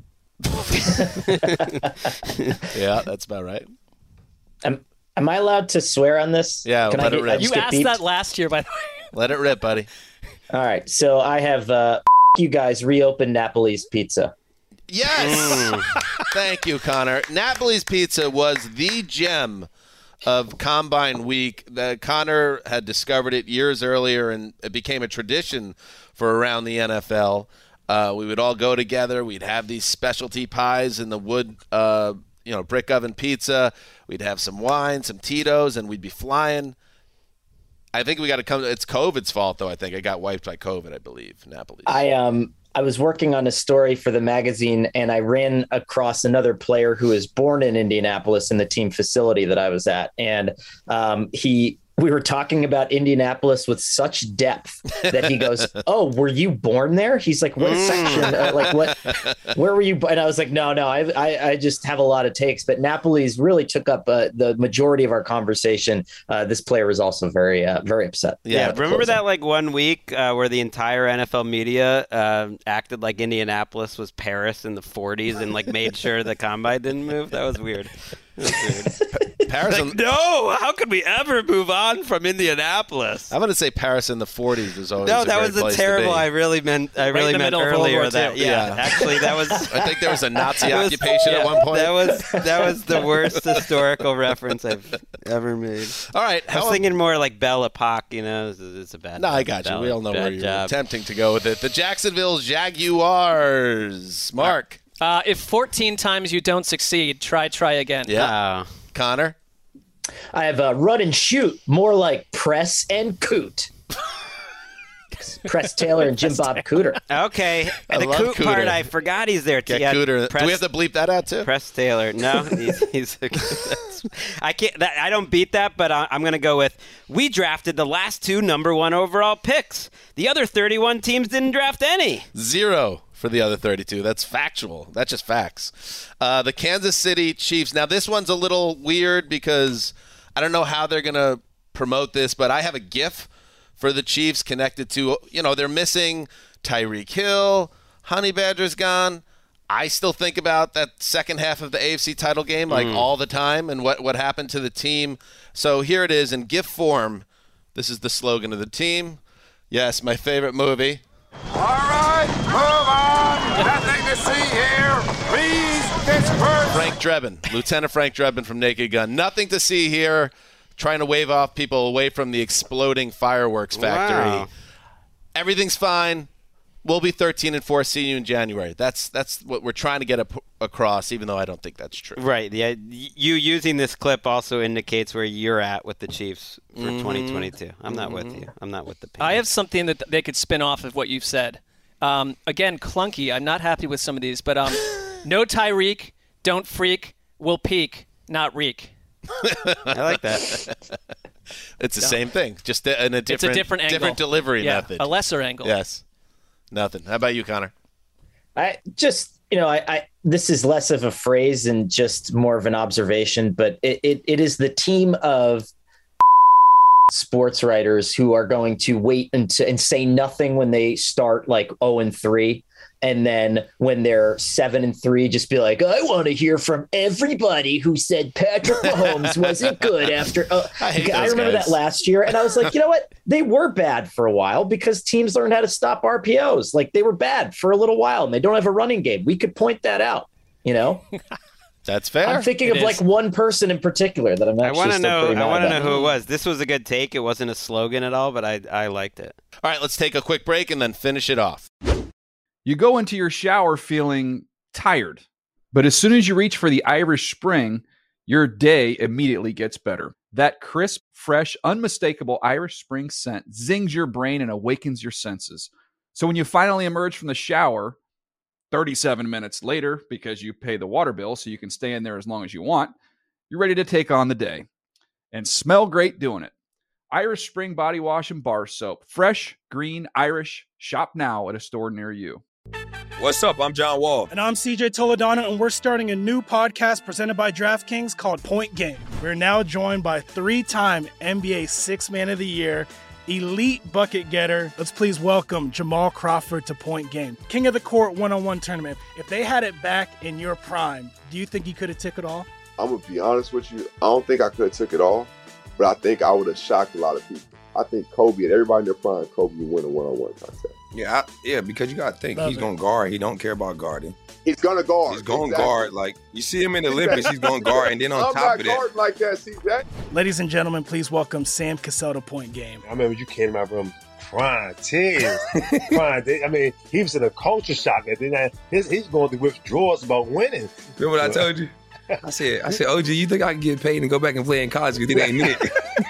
Yeah, that's about right. Am, am I allowed to swear on this? Yeah, Can let I it get, rip. I just You get asked beeped? that last year, by the way. Let it rip, buddy. All right, so I have uh, you guys reopen Napoli's Pizza. Yes. Thank you, Connor. Napoli's Pizza was the gem of Combine Week. The, Connor had discovered it years earlier, and it became a tradition for around the N F L. Uh, we would all go together. We'd have these specialty pies in the wood, uh, you know, brick oven pizza. We'd have some wine, some Tito's, and we'd be flying. I think we got to come. It's COVID's fault, though. I think I got wiped by COVID. I believe Napoli's. I um I was working on a story for the magazine, and I ran across another player who was born in Indianapolis in the team facility that I was at, and um, he. We were talking about Indianapolis with such depth that he goes, "Oh, were you born there?" He's like, "What section? Uh, like what? Where were you?" And I was like, "No, no, I, I, I just have a lot of takes." But Napoli's really took up uh, the majority of our conversation. Uh, this player was also very, uh, very upset. Yeah, uh, remember closing. that like one week uh, where the entire N F L media uh, acted like Indianapolis was Paris in the forties and like made sure the combine didn't move? That was weird. That was weird. Paris. Like, no, how could we ever move on from Indianapolis? I'm going to say Paris in the forties was always. No, a that great was a place to terrible. be. I really meant. I Right really in the meant middle of World earlier War that. Two. Yeah, Yeah. actually, that was. I think there was a Nazi That was- occupation yeah, at one point. That was that was the worst historical reference I've ever made. All right, I was how- thinking more like Belle Epoque. You know, it's, it's a bad. No, I got you. bad- We all know bad where you're job. attempting to go with it. The Jacksonville Jaguars. Mark. Uh, if fourteen times you don't succeed, try try again. Yeah. Connor. I have uh, run and shoot, more like press and coot. Press Taylor and Jim Bob Cooter. Okay, I the love Coot part, Cooter. I forgot he's there. Get Yeah, Cooter. Press, Do we have to bleep that out too? Press Taylor. No, he's. he's I can't. That, I don't beat that, but I, I'm going to go with. We drafted the last two number one overall picks. The other thirty-one teams didn't draft any. Zero for the other thirty-two. That's factual. That's just facts. Uh, the Kansas City Chiefs. Now, this one's a little weird because I don't know how they're going to promote this, but I have a GIF for the Chiefs connected to, you know, they're missing Tyreek Hill, Honey Badger's gone. I still think about that second half of the A F C title game like mm. all the time and what, what happened to the team. So here it is in GIF form. This is the slogan of the team. Yes, my favorite movie. All right, move on. Nothing to see here. Please, Pittsburgh. Frank Drebin, Lieutenant Frank Drebin from Naked Gun. Nothing to see here. Trying to wave off people away from the exploding fireworks factory. Wow. Everything's fine. We'll be thirteen and four. See you in January. That's that's what we're trying to get a, across, even though I don't think that's true. Right. Yeah. You using this clip also indicates where you're at with the Chiefs for mm-hmm. twenty twenty-two. I'm not mm-hmm. with you. I'm not with the Patriots. I have something that they could spin off of what you've said. Um, again, clunky. I'm not happy with some of these, but um, no Tyreek, don't freak, will peak, not reek. I like that. It's the no. same thing, just in a different, it's a different, angle. different delivery yeah, method. A lesser angle. Yes. Nothing. How about you, Connor? I just, you know, I, I this is less of a phrase and just more of an observation, but it, it, it is the team of sports writers who are going to wait and, to, and say nothing when they start like oh and three. And then when they're seven and three, just be like, I want to hear from everybody who said Patrick Mahomes wasn't good after. Uh, I, I remember guys. that last year. And I was like, you know what? They were bad for a while because teams learned how to stop R P Os. Like they were bad for a little while and they don't have a running game. We could point that out, you know? That's fair. I'm thinking it of is. like one person in particular that I'm actually I want to know. I want to know who it was. This was a good take. It wasn't a slogan at all, but I I liked it. All right, let's take a quick break and then finish it off. You go into your shower feeling tired, but as soon as you reach for the Irish Spring, your day immediately gets better. That crisp, fresh, unmistakable Irish Spring scent zings your brain and awakens your senses. So when you finally emerge from the shower, thirty-seven minutes later, because you pay the water bill so you can stay in there as long as you want, you're ready to take on the day and smell great doing it. Irish Spring Body Wash and Bar Soap. Fresh, green, Irish. Shop now at a store near you. What's up? I'm John Wall. And I'm C J Toledano, and we're starting a new podcast presented by DraftKings called Point Game. We're now joined by three-time N B A Sixth Man of the Year, elite bucket getter. Let's please welcome Jamal Crawford to Point Game. King of the Court one-on-one tournament. If they had it back in your prime, do you think you could have took it all? I'm going to be honest with you. I don't think I could have took it all, but I think I would have shocked a lot of people. I think Kobe and everybody in their prime, Kobe would win a one-on-one contest. Yeah, I, yeah, because you got to think, Love he's going to guard. He don't care about guarding. He's going to guard. He's going to exactly. guard. Like, you see him in the Olympics, he's going to guard. And then on I'm top of that. I'm not guarding like that, C J. Ladies and gentlemen, please welcome Sam Cassell to Point Game. I remember you came out from crying, tears, crying. I mean, he was in a culture shock. And then his, he's going through withdrawals about winning. Remember what I told you? I said, I said, O G, you think I can get paid and go back and play in college because it ain't it?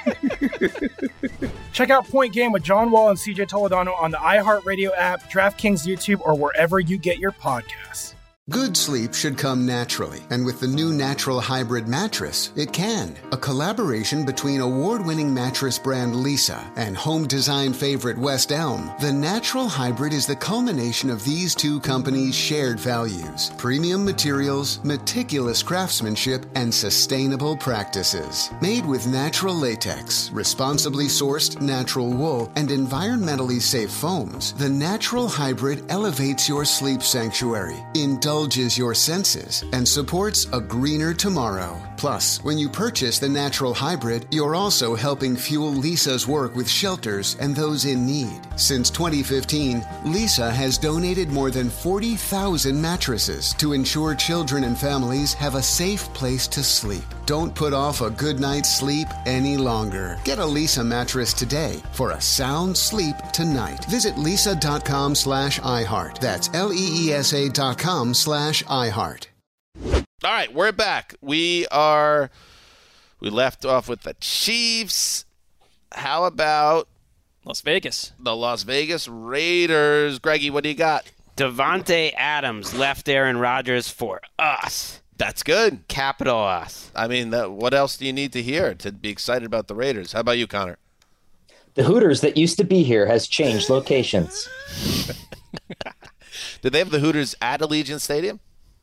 Check out Point Game with John Wall and C J Toledano on the iHeartRadio app, DraftKings YouTube, or wherever you get your podcasts. Good sleep should come naturally, and with the new Natural Hybrid mattress, it can. A collaboration between award-winning mattress brand Leesa and home design favorite West Elm, the Natural Hybrid is the culmination of these two companies' shared values: premium materials, meticulous craftsmanship, and sustainable practices. Made with natural latex, responsibly sourced natural wool, and environmentally safe foams, the Natural Hybrid elevates your sleep sanctuary, indulges your senses, and supports a greener tomorrow. Plus, when you purchase the Natural Hybrid, you're also helping fuel Leesa's work with shelters and those in need. Since twenty fifteen, Leesa has donated more than forty thousand mattresses to ensure children and families have a safe place to sleep. Don't put off a good night's sleep any longer. Get a Leesa mattress today for a sound sleep tonight. Visit leesa.com slash iHeart. That's L-E-E-S-A dot com slash iHeart. All right, we're back. We are, we left off with the Chiefs. How about Las Vegas? The Las Vegas Raiders. Greggy, what do you got? Devontae Adams left Aaron Rodgers for us. That's good. Capital us. I mean, that, what else do you need to hear to be excited about the Raiders? How about you, Connor? The Hooters that used to be here has changed locations. Did they have the Hooters at Allegiant Stadium?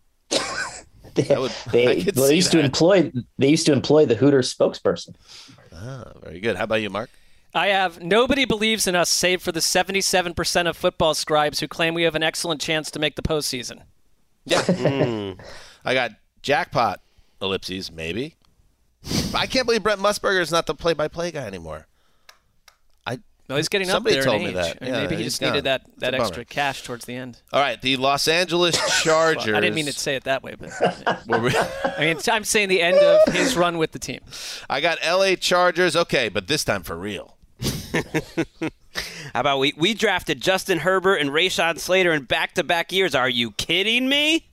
they, would, they, well, they used that. to employ they used to employ the Hooters spokesperson. Oh, very good. How about you, Mark? I have nobody believes in us save for the seventy-seven percent of football scribes who claim we have an excellent chance to make the postseason. Yeah. mm. I got jackpot, ellipses, maybe. I can't believe Brent Musburger is not the play-by-play guy anymore. I No, he's getting Somebody up there told in me age. that. I mean, Yeah, maybe he he's just gone. needed that, It's that a bummer. extra cash towards the end. All right, the Los Angeles Chargers. Well, I didn't mean to say it that way, but Well, re- I mean, I'm saying the end of his run with the team. I got L A Chargers. Okay, but this time for real. How about we we drafted Justin Herbert and Rashawn Slater in back-to-back years? Are you kidding me?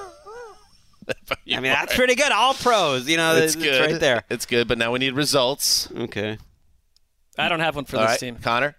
I mean, that's pretty good. All pros, you know, It's it's, good. right there. It's good, but now we need results. Okay. I don't have one for All this right, team. Connor?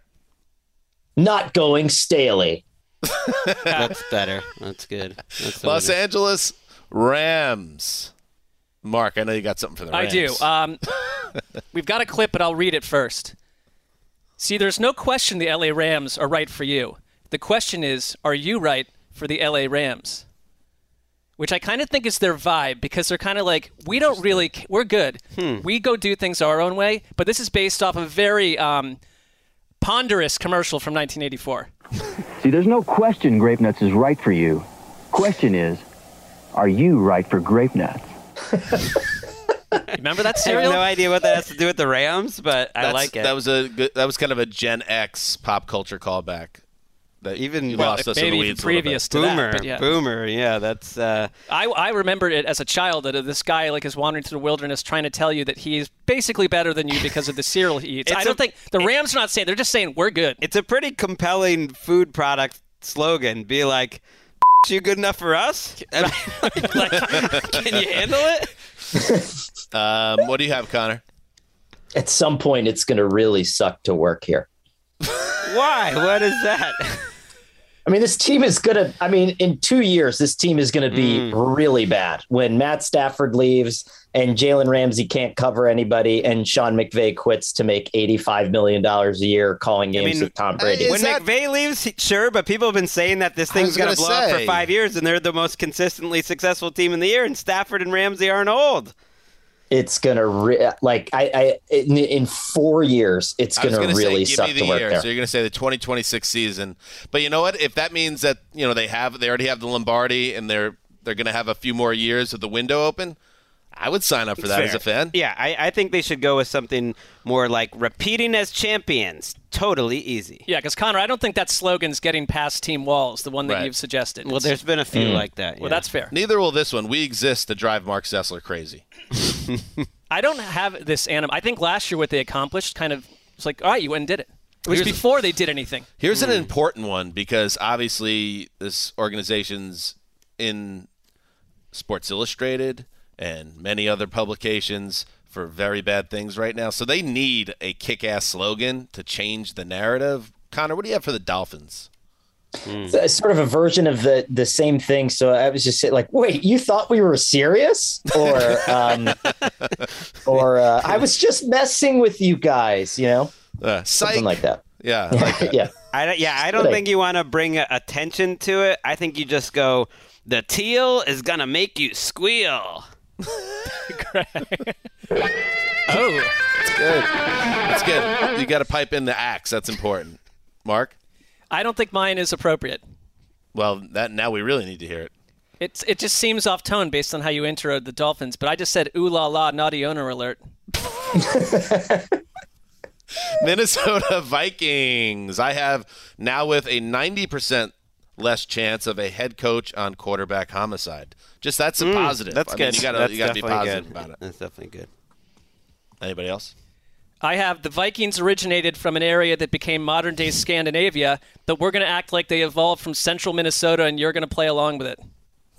Not going Staley. That's better. That's good. That's Los better. Angeles Rams. Mark, I know you got something for the I Rams. do. Um, we've got a clip, but I'll read it first. See, there's no question the L A Rams are right for you. The question is, are you right for the L A Rams? Which I kind of think is their vibe, because they're kind of like, we don't really, we're good. Hmm. We go do things our own way, but this is based off a very um, ponderous commercial from nineteen eighty-four. See, there's no question Grape Nuts is right for you. Question is, are you right for Grape Nuts? Remember that I cereal? have no idea what that has to do with the Rams, but I That's- like it. That was a good, that was kind of a Gen X pop culture callback. That Even you well, lost us maybe in the even weeds a little previous bit. to Boomer, that. But yeah. Boomer, yeah, that's. Uh, I, I remembered it as a child that this guy like is wandering through the wilderness trying to tell you that he is basically better than you because of the cereal he eats. It's I don't a- think the Rams are not saying, they're just saying we're good. It's a pretty compelling food product slogan. Be like, you good enough for us? I mean, like, can you handle it? Um, what do you have, Connor? At some point, it's going to really suck to work here. Why? What is that? I mean, this team is going to, I mean, in two years, this team is going to be Mm. really bad. When Matt Stafford leaves and Jalen Ramsey can't cover anybody and Sean McVay quits to make eighty-five million dollars a year calling games I mean, with Tom Brady. Is when that- McVay leaves, he- sure, but people have been saying that this I thing's was going to gonna blow up say. for five years, and they're the most consistently successful team in the year, and Stafford and Ramsey aren't old. It's going to, re- like, I, I in, in four years, it's I was going to gonna really say, give suck me to the work year. there. So you're going to say the twenty twenty-six season. But you know what? If that means that you know they have, they already have the Lombardi, and they're they're going to have a few more years with the window open, I would sign up for that Fair. as a fan. Yeah, I, I think they should go with something more like repeating as champions. Totally easy. Yeah, because Connor, I don't think that slogan's getting past team walls, the one that Right. you've suggested. Well, It's- there's been a few Mm. like that. Well, yeah. that's fair. Neither will this one. We exist to drive Mark Sessler crazy. I don't have this anim. I think last year what they accomplished kind of was like, all right, you went and did it. It was Here's- before they did anything. Here's an important one because obviously this organization's in Sports Illustrated and many other publications for very bad things right now. So they need a kick-ass slogan to change the narrative. Connor, what do you have for the Dolphins? It's sort of a version of the the same thing. So I was just saying, like, wait, you thought we were serious, or um, or uh, I was just messing with you guys, you know, Uh, something psych. like that. Yeah, I like that. Yeah, I don't, yeah, I don't Good think you want to bring a- attention to it. I think you just go, the teal is going to make you squeal. Oh, That's good. That's good. You got to pipe in the axe. That's important. Mark? I don't think mine is appropriate. Well, that now we really need to hear it. It's it just seems off tone based on how you introed the Dolphins. But I just said, ooh la la, naughty owner alert. Minnesota Vikings. I have now with a ninety percent less chance of a head coach on quarterback homicide. Just that's a Mm, positive. That's I good. mean, you gotta That's you gotta be definitely positive good. about it. That's definitely good. Anybody else? I have the Vikings originated from an area that became modern-day Scandinavia, but we're going to act like they evolved from central Minnesota, and you're going to play along with it.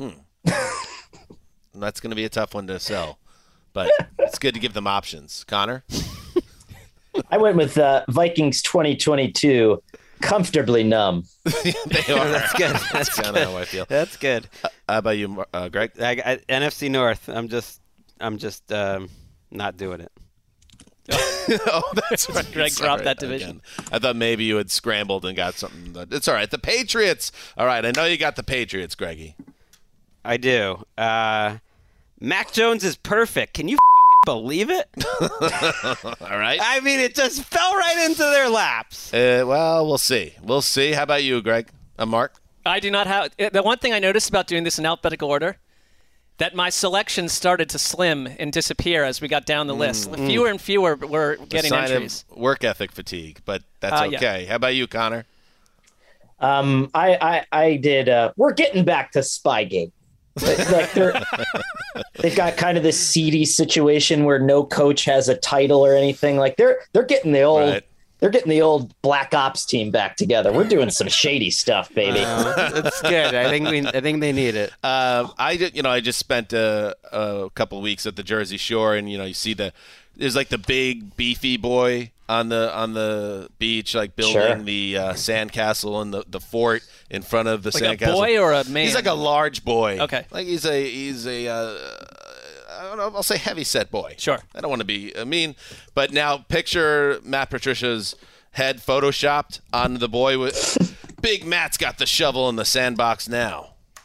That's going to be a tough one to sell, but it's good to give them options. Connor? I went with uh, Vikings twenty twenty-two, comfortably numb. They are. That's good. That's kind good. of how I feel. That's good. Uh, how about you, uh, Greg? I, I, N F C North. I'm just, I'm just um, not doing it. oh, that's right. Greg Sorry, dropped that division. Again. I thought maybe you had scrambled and got something. But it's all right. The Patriots. All right. I know you got the Patriots, Greggy. I do. Uh, Mac Jones is perfect. Can you f- believe it? All right. I mean, it just fell right into their laps. Uh, well, we'll see. We'll see. How about you, Greg? Uh, Mark? I do not have – the one thing I noticed about doing this in alphabetical order, that my selection started to slim and disappear as we got down the list. Mm. Fewer and fewer were getting A sign entries. of work ethic fatigue, but that's Uh, yeah. okay. How about you, Connor? Um, I, I, I did. Uh, we're getting back to Spygate. Like they're, they've got kind of this seedy situation where no coach has a title or anything. Like they're they're getting the old Right. they're getting the old Black Ops team back together. We're doing some shady stuff, baby. That's good. I think we. I think they need it. Uh, I did, you know, I just spent a, a couple of weeks at the Jersey Shore, and you know, you see the there's like the big beefy boy on the on the beach, like building Sure. the uh, sandcastle and the, the fort in front of the Like a sandcastle. boy or a man? He's like a large boy. Okay. like he's a he's a uh, I don't know. I'll say heavy set boy. Sure. I don't want to be uh, mean, but now picture Matt Patricia's head photoshopped on the boy with Big Matt's got the shovel in the sandbox now.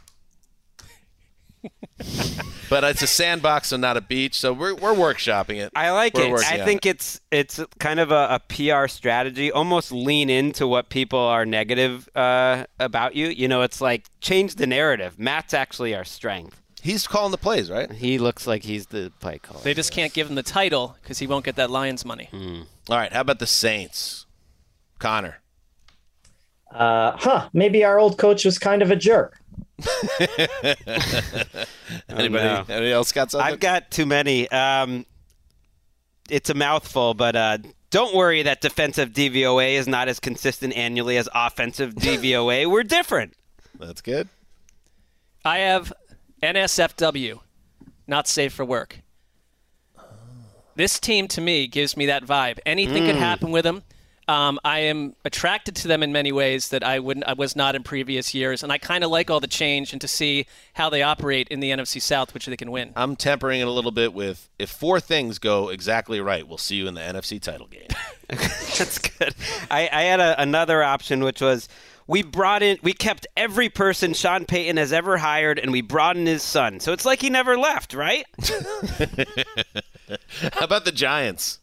But it's a sandbox, so not a beach. So we're we're workshopping it. I like We're it. working I on think it's it's kind of a, a P R strategy. Almost lean into what people are negative uh, about you. You know, it's like change the narrative. Matt's actually our strength. He's calling the plays, right? He looks like he's the play caller. They just can't give him the title because he won't get that Lions money. All right. How about the Saints, Connor? Uh, huh? Maybe our old coach was kind of a jerk. Anybody? no. Anybody else got something? I've got too many. Um, it's a mouthful, but uh, don't worry that defensive D V O A is not as consistent annually as offensive D V O A. We're different. That's good. I have N S F W, not safe for work. This team, to me, gives me that vibe. Anything could Mm. happen with them. Um, I am attracted to them in many ways that I wouldn't, I was not in previous years, and I kind of like all the change and to see how they operate in the N F C South, which they can win. I'm tempering it a little bit with if four things go exactly right, we'll see you in the N F C title game. That's good. I, I had a, another option, which was we brought in, we kept every person Sean Payton has ever hired, and we brought in his son. So it's like he never left, right? How about the Giants?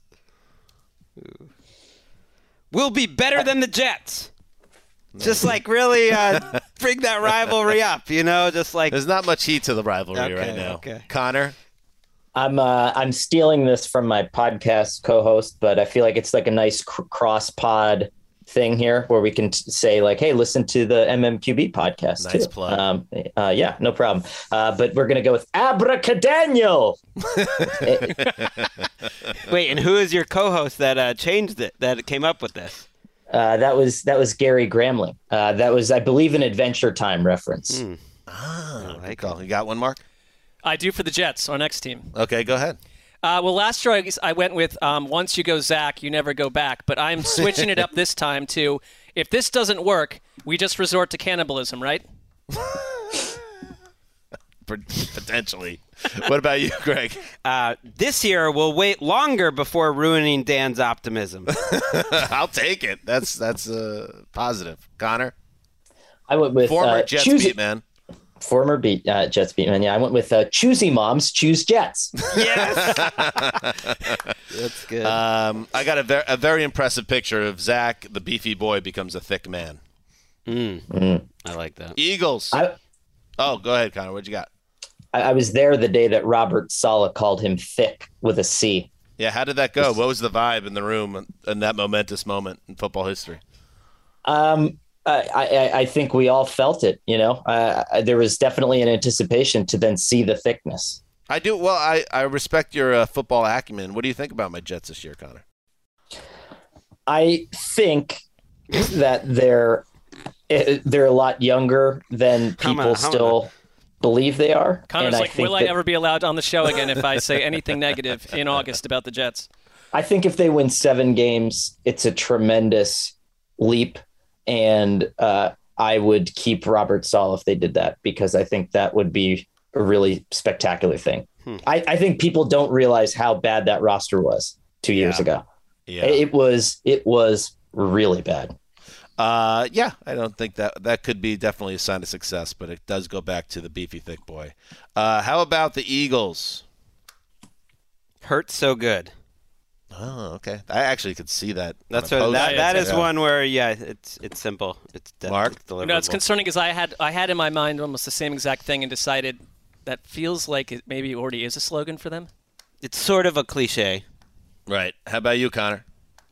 We'll be better than the Jets. Just like really uh, bring that rivalry up, you know, just like. There's not much heat to the rivalry Okay, right now. okay. Connor? I'm uh, I'm stealing this from my podcast co-host, but I feel like it's like a nice cr- cross pod thing here where we can t- say like, hey, listen to the M M Q B podcast. Nice too. plug. Um, uh, yeah, no problem. Uh, but we're gonna go with Abracadaniel. Wait, and who is your co-host that uh, changed it, that came up with this? Uh, that was that was Gary Gramling. Uh, that was, I believe, an Adventure Time reference. Mm. Ah, good call. You got one, Mark? I do for the Jets, our next team. Okay, go ahead. Uh, well, last year I, guess I went with um, once you go Zach, you never go back. But I'm switching it up this time to if this doesn't work, we just resort to cannibalism, right? Potentially. What about you, Greg? Uh, this year, we'll wait longer before ruining Dan's optimism. I'll take it. That's that's uh, positive. Connor? I went with Former uh, Jets choose- beat man. Former beat uh, Jets beat man. Yeah, I went with uh, choosy moms choose Jets. Yes, that's good. Um, I got a, ver- a very impressive picture of Zach, the beefy boy, becomes a thick man. Mm. Mm. I like that. Eagles. I, oh, go ahead, Connor. What you got? I, I was there the day that Robert Saleh called him thick with a C. Yeah, how did that go? What was the vibe in the room in that momentous moment in football history? Um, I, I, I think we all felt it. You know, uh, there was definitely an anticipation to then see the thickness. I do. Well, I, I respect your uh, football acumen. What do you think about my Jets this year, Connor? I think that they're they're a lot younger than How people am I- how am still believe they are. Connor's and like, I think will I that- ever be allowed on the show again if I say anything negative in August about the Jets? I think if they win seven games, it's a tremendous leap. And uh, I would keep Robert Saleh if they did that, because I think that would be a really spectacular thing. Hmm. I, I think people don't realize how bad that roster was. two years Yeah. ago. Yeah. It was it was really bad. Uh, yeah, I don't think that that could be definitely a sign of success, but it does go back to the beefy, thick boy. Uh, how about the Eagles? Hurts so good. Oh, okay. I actually could see that. That's on a what post. that, that is Yeah. one where yeah, it's it's simple. It's de- Mark? it's You know, it's deliverable. concerning because I had I had in my mind almost the same exact thing and decided that feels like it maybe already is a slogan for them. It's sort of a cliche. Right. How about you, Connor?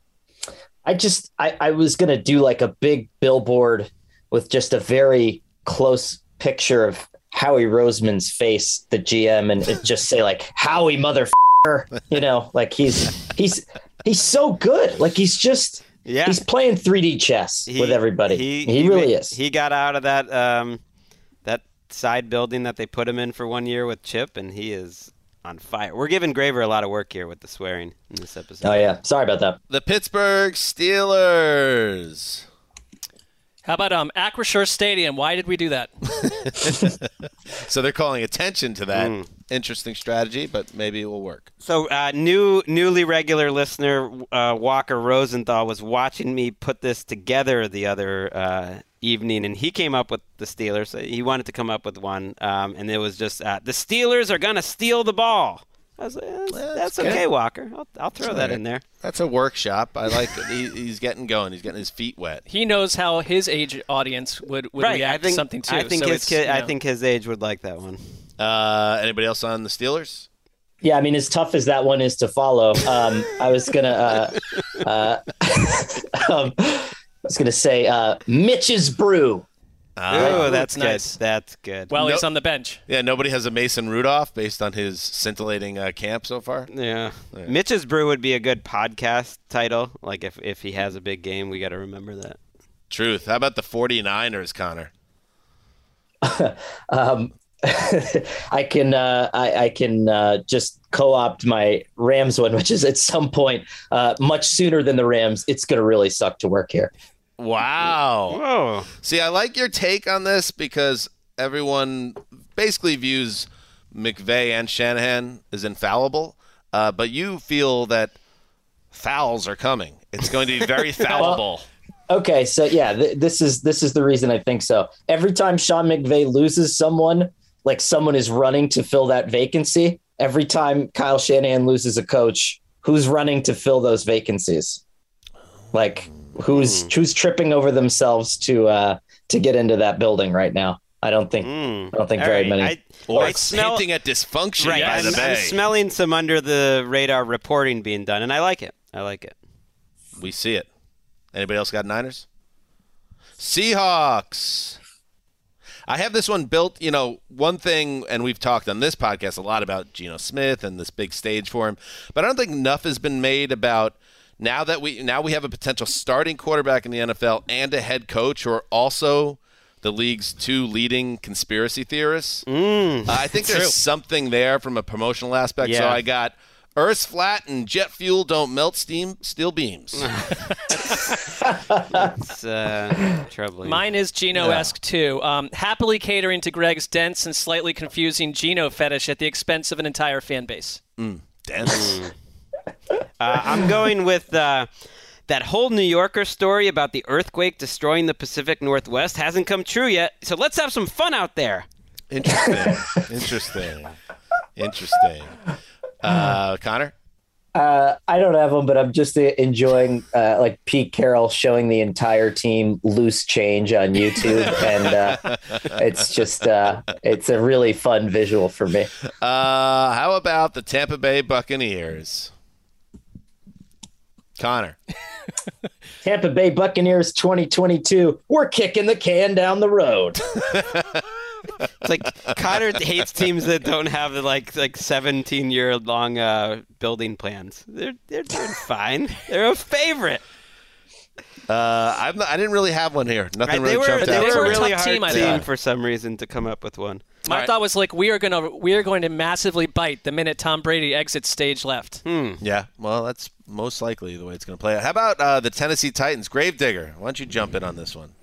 I just I, I was gonna do like a big billboard with just a very close picture of Howie Roseman's face, the G M, and it just say like Howie motherfucker, you know, like he's he's he's so good. Like he's just Yeah. he's playing three D chess with everybody. He, he really ma- is. He got out of that um, that side building that they put him in for one year with Chip, and he is on fire. We're giving Graver a lot of work here with the swearing in this episode. Oh yeah, sorry about that. The Pittsburgh Steelers. How about um Acrisure Stadium? Why did we do that? So they're calling attention to that. Mm. Interesting strategy, but maybe it will work. So, uh, new, newly regular listener uh, Walker Rosenthal was watching me put this together the other uh, evening, and he came up with the Steelers. He wanted to come up with one, um, and it was just uh, the Steelers are gonna steal the ball. I was like, that's, Well, that's that's okay, good. Walker. I'll, I'll throw That's that all right. in there. That's a workshop. I like it. He, he's getting going. He's getting his feet wet. He knows how his age audience would, would right. react I think to something too. I think so his it's, kid, you I know. think his age would like that one. Uh, anybody else on the Steelers? Yeah, I mean, as tough as that one is to follow, um, I was gonna, uh, uh, um, I was gonna say uh, Mitch's Brew. Oh, that's good. nice. That's good. Well, No- he's on the bench. Yeah, nobody has a Mason Rudolph based on his scintillating uh, camp so far. Yeah. Yeah. Mitch's Brew would be a good podcast title. Like if, if he has a big game, we got to remember that. Truth. How about the 49ers, Connor? um, I can uh, I, I can uh, just co-opt my Rams one, which is at some point uh, much sooner than the Rams. It's going to really suck to work here. Wow. Whoa. See, I like your take on this because everyone basically views McVay and Shanahan as infallible, uh, but you feel that fouls are coming. It's going to be very fallible. Okay, so yeah, th- this is this is the reason I think so. Every time Sean McVay loses someone, like someone is running to fill that vacancy. Every time Kyle Shanahan loses a coach, who's running to fill those vacancies? Like who's who's tripping over themselves to uh, to get into that building right now? I don't think I don't think All very right, many. I- Or I it's smell- hinting at dysfunction Right. by I'm, the I'm Bay. smelling some under the radar reporting being done, and I like it. I like it. We see it. Anybody else got Niners? Seahawks. I have this one built, you know, one thing, and we've talked on this podcast a lot about Geno Smith and this big stage for him, but I don't think enough has been made about now that we now we have a potential starting quarterback in the N F L and a head coach who are also the league's two leading conspiracy theorists. Mm, Uh, I think there's true. something there from a promotional aspect. So Yeah. I got Earth's flat and jet fuel don't melt steam steel beams. It's uh, troubling. Mine is Geno-esque too. Um, happily catering to Greg's dense and slightly confusing Geno fetish at the expense of an entire fan base. Mm, dense. Uh, I'm going with uh, that whole New Yorker story about the earthquake destroying the Pacific Northwest hasn't come true yet. So let's have some fun out there. Interesting. Interesting. Interesting. Uh, Connor? Uh, I don't have them, but I'm just uh, enjoying uh, like Pete Carroll showing the entire team loose change on YouTube, and uh, it's just uh, it's a really fun visual for me. Uh, how about the Tampa Bay Buccaneers? Connor. Tampa Bay Buccaneers twenty twenty-two. We're kicking the can down the road. It's like Connor hates teams that don't have like like seventeen year long uh, building plans. They're they're doing fine. They're a favorite. Uh, I'm not, I didn't really have one here. Nothing Right, really they were jumped they out. were to a me. really tough hard team, I team thought. for some reason to come up with one. My All right. thought was like we are gonna we are going to massively bite the minute Tom Brady exits stage left. Hmm. Yeah, well, that's most likely the way it's going to play out. How about uh, the Tennessee Titans? Gravedigger, why don't you jump in on this one?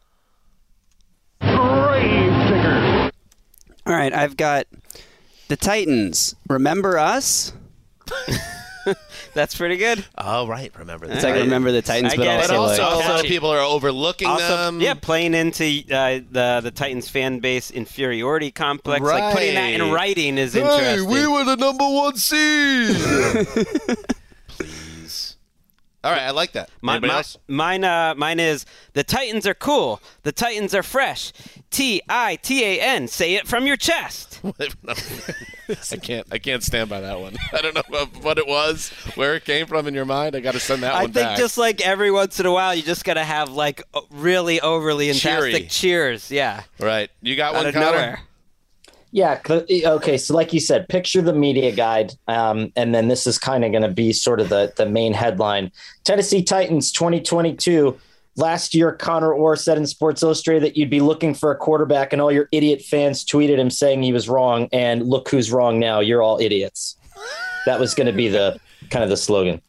Gravedigger. All right, I've got the Titans. Remember us? That's pretty good. Oh, right. Remember that. It's like remember the Titans, I but guess. also, But also, like, also people are overlooking Also, them. yeah, playing into uh, the the Titans fan base inferiority complex, Right. like putting that in writing is Hey, interesting. we were the number one seed. Please. All right, I like that. My, Anybody my- else? mine, uh, mine is the Titans are cool. The Titans are fresh. T I T A N. Say it from your chest. I can't. I can't stand by that one. I don't know what it was, where it came from in your mind. I got to send that I one think back. just like every once in a while, you just gotta have like o- really overly Cheery. fantastic cheers. Yeah. Right. You got Out one, of Connor? nowhere. Yeah. c- Okay. So, like you said, picture the media guide, um, and then this is kind of going to be sort of the the main headline: Tennessee Titans twenty twenty-two. Last year, Connor Orr said in Sports Illustrated that you'd be looking for a quarterback, and all your idiot fans tweeted him saying he was wrong. And look who's wrong now. You're all idiots. That was going to be the kind of the slogan.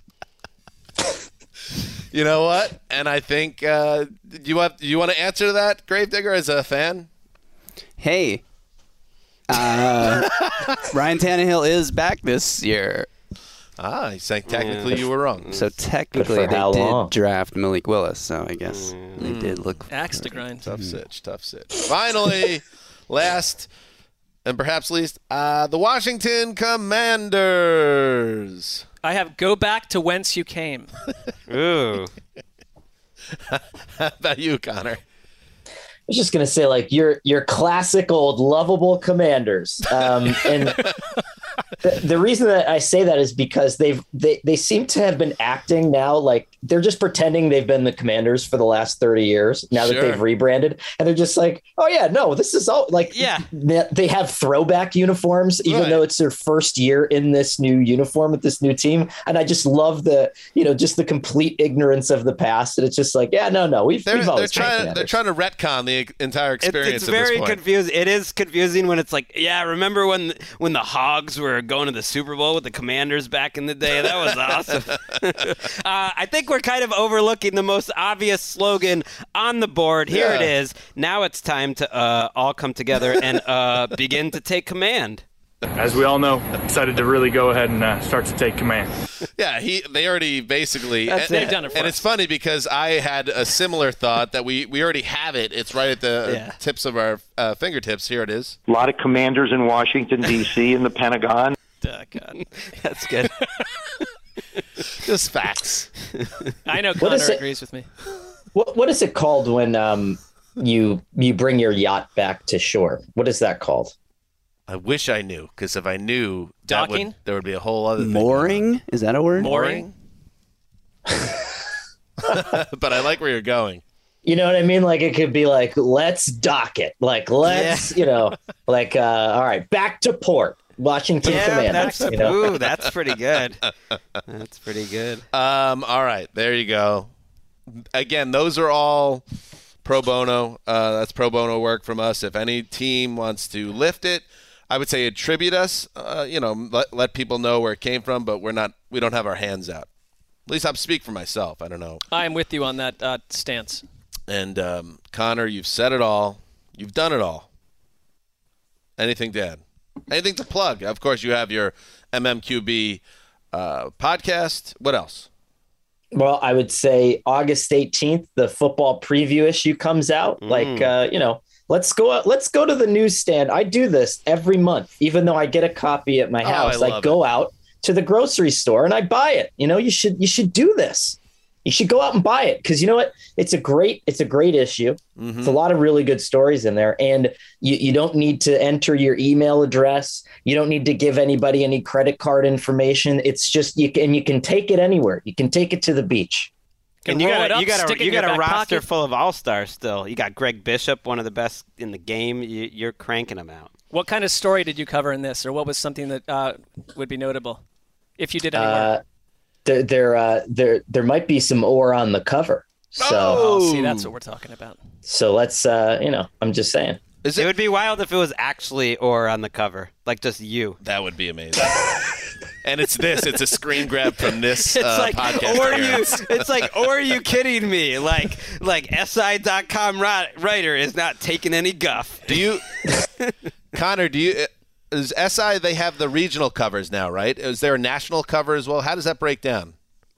You know what? And I think uh, you have. You want to answer that, Gravedigger, as a fan? hey, uh, Ryan Tannehill is back this year. Ah, he's saying technically Yeah. you were wrong. So technically for they how did long? draft Malik Willis, so I guess they did look. Axe to grind. Tough sitch, tough sitch. Finally, last and perhaps least, uh, the Washington Commanders. I have go back to whence you came. Ooh. How about you, Connor? I was just gonna say, like, your your classic old lovable Commanders, um, and the, the reason that I say that is because they've they they seem to have been acting now like they're just pretending they've been the Commanders for the last thirty years. Now Sure. that they've rebranded, and they're just like, oh yeah, no, this is all like, Yeah. they they have throwback uniforms, even Right. though it's their first year in this new uniform with this new team. And I just love the you know just the complete ignorance of the past. And it's just like, yeah, no, no, we've They're, we've they're always been trying. Commanders. They're trying to retcon the entire It- experience. it's at this very point. confusing. It is confusing when it's like, yeah, remember when when the Hogs were going to the Super Bowl with the Commanders back in the day? That was awesome. uh, I think we're kind of overlooking the most obvious slogan on the board. Here it Yeah. is. Now it's time to uh, all come together and uh, begin to take command. As we all know, decided to really go ahead and uh, start to take command. Yeah, he. They already basically. That's and, it. They've done it for And us. it's funny because I had a similar thought that we we already have it. It's right at the Yeah. tips of our uh, fingertips. Here it is. A lot of commanders in Washington, D C in the Pentagon. Oh, God. That's good. Just facts. I know What Connor is it? agrees with me. What what is it called when um you you bring your yacht back to shore? What is that called? I wish I knew, because if I knew, that would, Docking? there would be a whole other thing. Mooring? Is that a word? Mooring. But I like where you're going. You know what I mean? Like it could be like, let's dock it. Like let's, you know, like uh all right, back to port. Washington Yeah, Commanders. that's, You know? ooh, that's pretty good. That's pretty good. Um. All right. There you go. Again, those are all pro bono. Uh, that's pro bono work from us. If any team wants to lift it, I would say attribute us. Uh, you know, let, let people know where it came from, but we're not. We don't have our hands out. At least I'm speak for myself. I don't know. I'm with you on that uh, stance. And um, Connor, you've said it all. You've done it all. Anything to add? Anything to plug? Of course, you have your M M Q B uh, podcast. What else? Well, I would say August eighteenth, the football preview issue comes out. Mm. Like uh, you know, let's go let's go to the newsstand. I do this every month, even though I get a copy at my Oh, I house. I, love go out to the grocery store and I buy it. You know, you should you should do this. You should go out and buy it because you know what? It's a great it's a great issue. Mm-hmm. It's a lot of really good stories in there, and you you don't need to enter your email address. You don't need to give anybody any credit card information. It's just you can you can take it anywhere. You can take it to the beach. And you roll got it a, up, you got stick it a, you in your got a back roster pocket. full of all stars still. You got Greg Bishop, one of the best in the game. You, you're cranking them out. What kind of story did you cover in this, or what was something that uh, would be notable if you did any Uh, work? there there uh, there there might be some ore on the cover. So Oh, see, that's what we're talking about. so let's uh, you know I'm just saying. Is It it? would be wild if it was actually or on the cover, like just you. That would be amazing. And it's this. It's a screen grab from this It's uh, like, podcast. or you, appearance. it's like, or are you kidding me? Like, like S I dot com writer is not taking any guff. Do you, Connor? Do you? is S I, they have the regional covers now, right? Is there a national cover as well? How does that break down?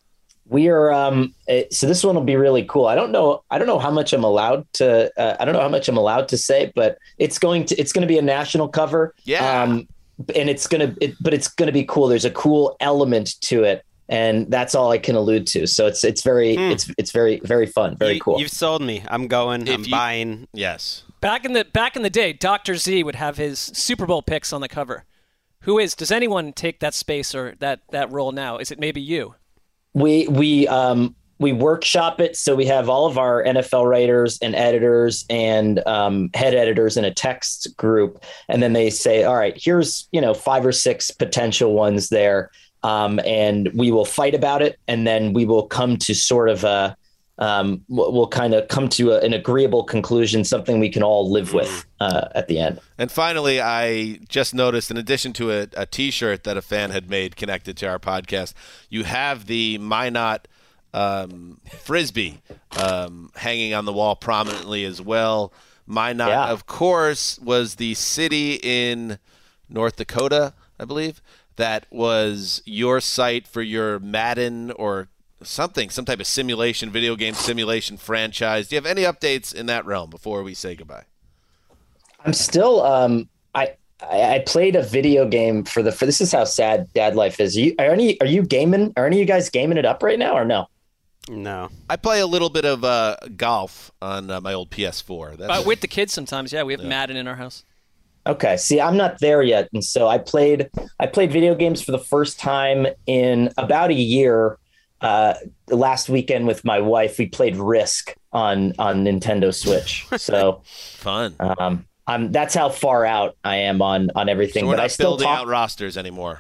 We are um it, so this one will be really cool. I don't know I don't know how much I'm allowed to uh, I don't know how much I'm allowed to say, but it's going to it's going to be a national cover. Yeah. Um and it's going to it, but it's going to be cool. There's a cool element to it, and that's all I can allude to. So it's it's very hmm. it's it's very very fun, very you, cool. You've sold me. I'm going. If I'm you, buying. Yes. Back in the back in the day, Doctor Z would have his Super Bowl picks on the cover. Who is? Does anyone take that space or that that role now? Is it maybe you? We we um we workshop it, so we have all of our N F L writers and editors and um, head editors in a text group, and then they say, "All right, here's you know five or six potential ones there," um, and we will fight about it, and then we will come to sort of a um, we'll kind of come to a, an agreeable conclusion, something we can all live with uh, at the end. And finally, I just noticed, in addition to a, a T-shirt that a fan had made connected to our podcast, you have the Minot um, Frisbee um, hanging on the wall prominently as well. Minot, yeah. of course, was the city in North Dakota, I believe, that was your site for your Madden or something, some type of simulation, video game simulation franchise. Do you have any updates in that realm before we say goodbye? I'm still, um, I, I played a video game for the, for this is how sad dad life is. Are you, are any, are you gaming? Are any of you guys gaming it up right now or no? No. I play a little bit of uh, golf on uh, my old P S four. That's uh, with the kids sometimes, yeah. We have yeah. Madden in our house. Okay, see, I'm not there yet. And so I played, I played video games for the first time in about a year. Uh, last weekend with my wife, we played Risk on on Nintendo Switch. So fun. Um, I'm that's how far out I am on on everything. So we're but not I still building talk- out rosters anymore.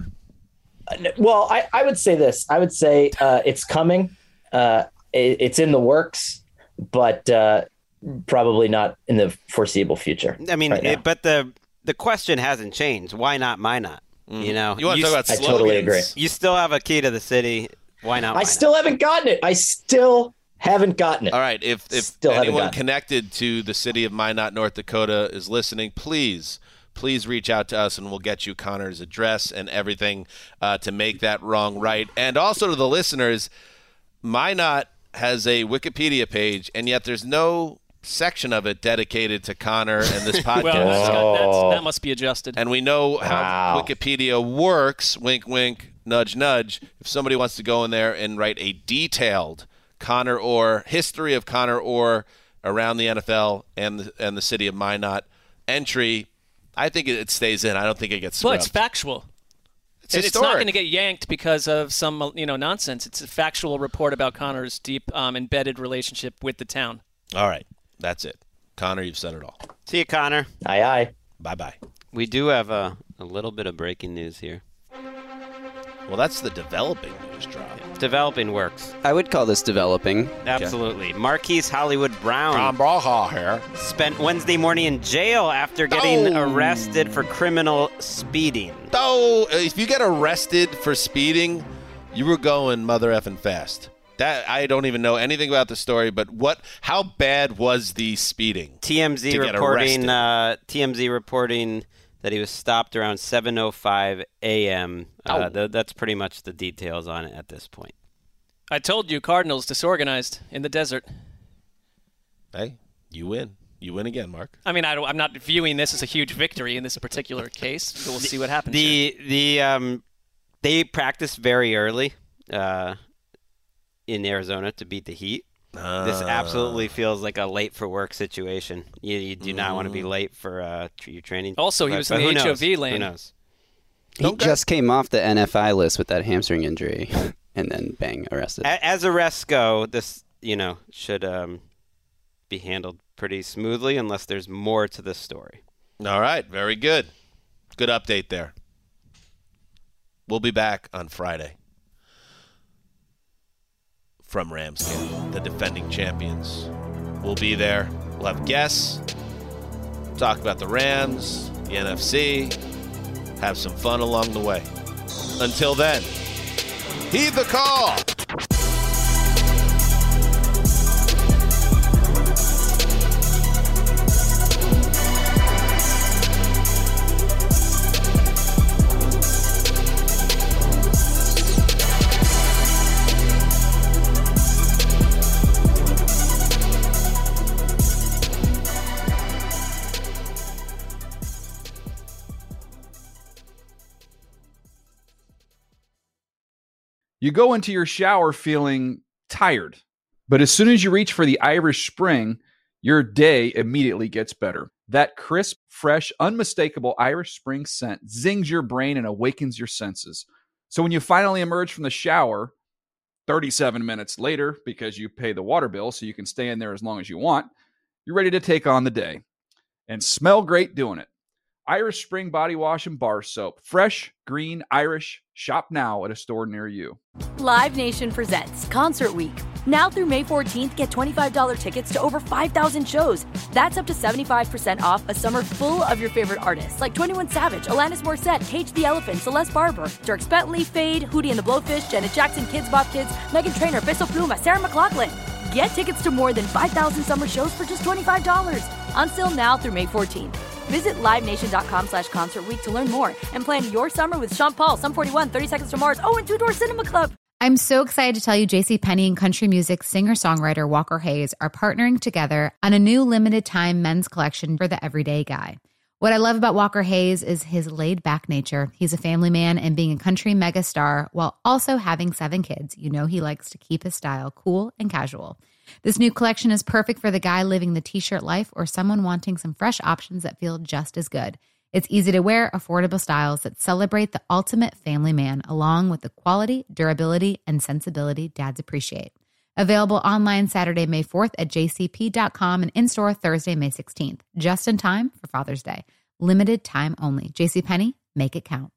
Well, I, I would say this. I would say uh, it's coming. Uh, it, it's in the works, but uh, probably not in the foreseeable future. I mean, right it, but the the question hasn't changed. Why not Minot? Mm. You know, you want to talk about I slogans. totally agree. You still have a key to the city. Why not? I still not? haven't gotten it. I still haven't gotten it. All right. If if still anyone connected to the city of Minot, North Dakota is listening, please, please reach out to us and we'll get you Connor's address and everything uh, to make that wrong right. And also to the listeners, Minot has a Wikipedia page, and yet there's no section of it dedicated to Connor and this podcast. well, that's got, that's, that must be adjusted. And we know how wow. Wikipedia works, wink, wink, nudge, nudge. If somebody wants to go in there and write a detailed Connor Orr, history of Connor Orr around the N F L and the, and the city of Minot entry, I think it stays in. I don't think it gets scrubbed. Well, it's factual. It's, it's not going to get yanked because of some you know nonsense. It's a factual report about Connor's deep um, embedded relationship with the town. All right. That's it. Connor, you've said it all. See you, Connor. Aye, aye. Bye-bye. We do have a, a little bit of breaking news here. Well, that's the developing news drop. Developing works. I would call this developing. Absolutely. Okay. Marquise Hollywood Brown Tom Braha here. spent Wednesday morning in jail after getting oh. arrested for criminal speeding. Oh, if you get arrested for speeding, you were going mother effing fast. That I don't even know anything about the story, but what? How bad was the speeding? T M Z reporting. Uh, T M Z reporting that he was stopped around seven oh five a.m. Uh, oh. th- that's pretty much the details on it at this point. I told you, Cardinals disorganized in the desert. Hey, you win. You win again, Mark. I mean, I don't, I'm not viewing this as a huge victory in this particular case. So we'll see what happens. The here. the um, they practiced very early. Uh, in Arizona to beat the heat. Uh, this absolutely feels like a late for work situation. You, you do mm. not want to be late for uh, your training. Also, he but, was in the H O V lane. Who knows? He okay. just came off the N F I list with that hamstring injury and then bang, arrested. As arrests go, this, you know, should um, be handled pretty smoothly unless there's more to this story. All right. Very good. Good update there. We'll be back on Friday. From Ramsgate, the defending champions. We'll be there. We'll have guests, talk about the Rams, the N F C, have some fun along the way. Until then, heed the call. You go into your shower feeling tired, but as soon as you reach for the Irish Spring, your day immediately gets better. That crisp, fresh, unmistakable Irish Spring scent zings your brain and awakens your senses. So when you finally emerge from the shower, thirty-seven minutes later, because you pay the water bill so you can stay in there as long as you want, you're ready to take on the day and smell great doing it. Irish Spring Body Wash and Bar Soap. Fresh, green, Irish. Shop now at a store near you. Live Nation presents Concert Week. Now through May fourteenth, get twenty-five dollars tickets to over five thousand shows. That's up to seventy-five percent off a summer full of your favorite artists like twenty-one Savage, Alanis Morissette, Cage the Elephant, Celeste Barber, Dierks Bentley, Fade, Hootie and the Blowfish, Janet Jackson, Kids Bop Kids, Meghan Trainor, Peso Pluma, Sarah McLachlan. Get tickets to more than five thousand summer shows for just twenty-five dollars. On sale now through May fourteenth. Visit livenation.com slash concert week to learn more and plan your summer with Sean Paul, Sum forty-one, thirty Seconds to Mars, oh, and Two Door Cinema Club. I'm so excited to tell you JCPenney and country music singer-songwriter Walker Hayes are partnering together on a new limited-time men's collection for the everyday guy. What I love about Walker Hayes is his laid-back nature. He's a family man, and being a country megastar while also having seven kids, you know he likes to keep his style cool and casual. This new collection is perfect for the guy living the t-shirt life or someone wanting some fresh options that feel just as good. It's easy to wear, affordable styles that celebrate the ultimate family man, along with the quality, durability, and sensibility dads appreciate. Available online Saturday, May fourth at j c p dot com and in-store Thursday, May sixteenth. Just in time for Father's Day. Limited time only. JCPenney, make it count.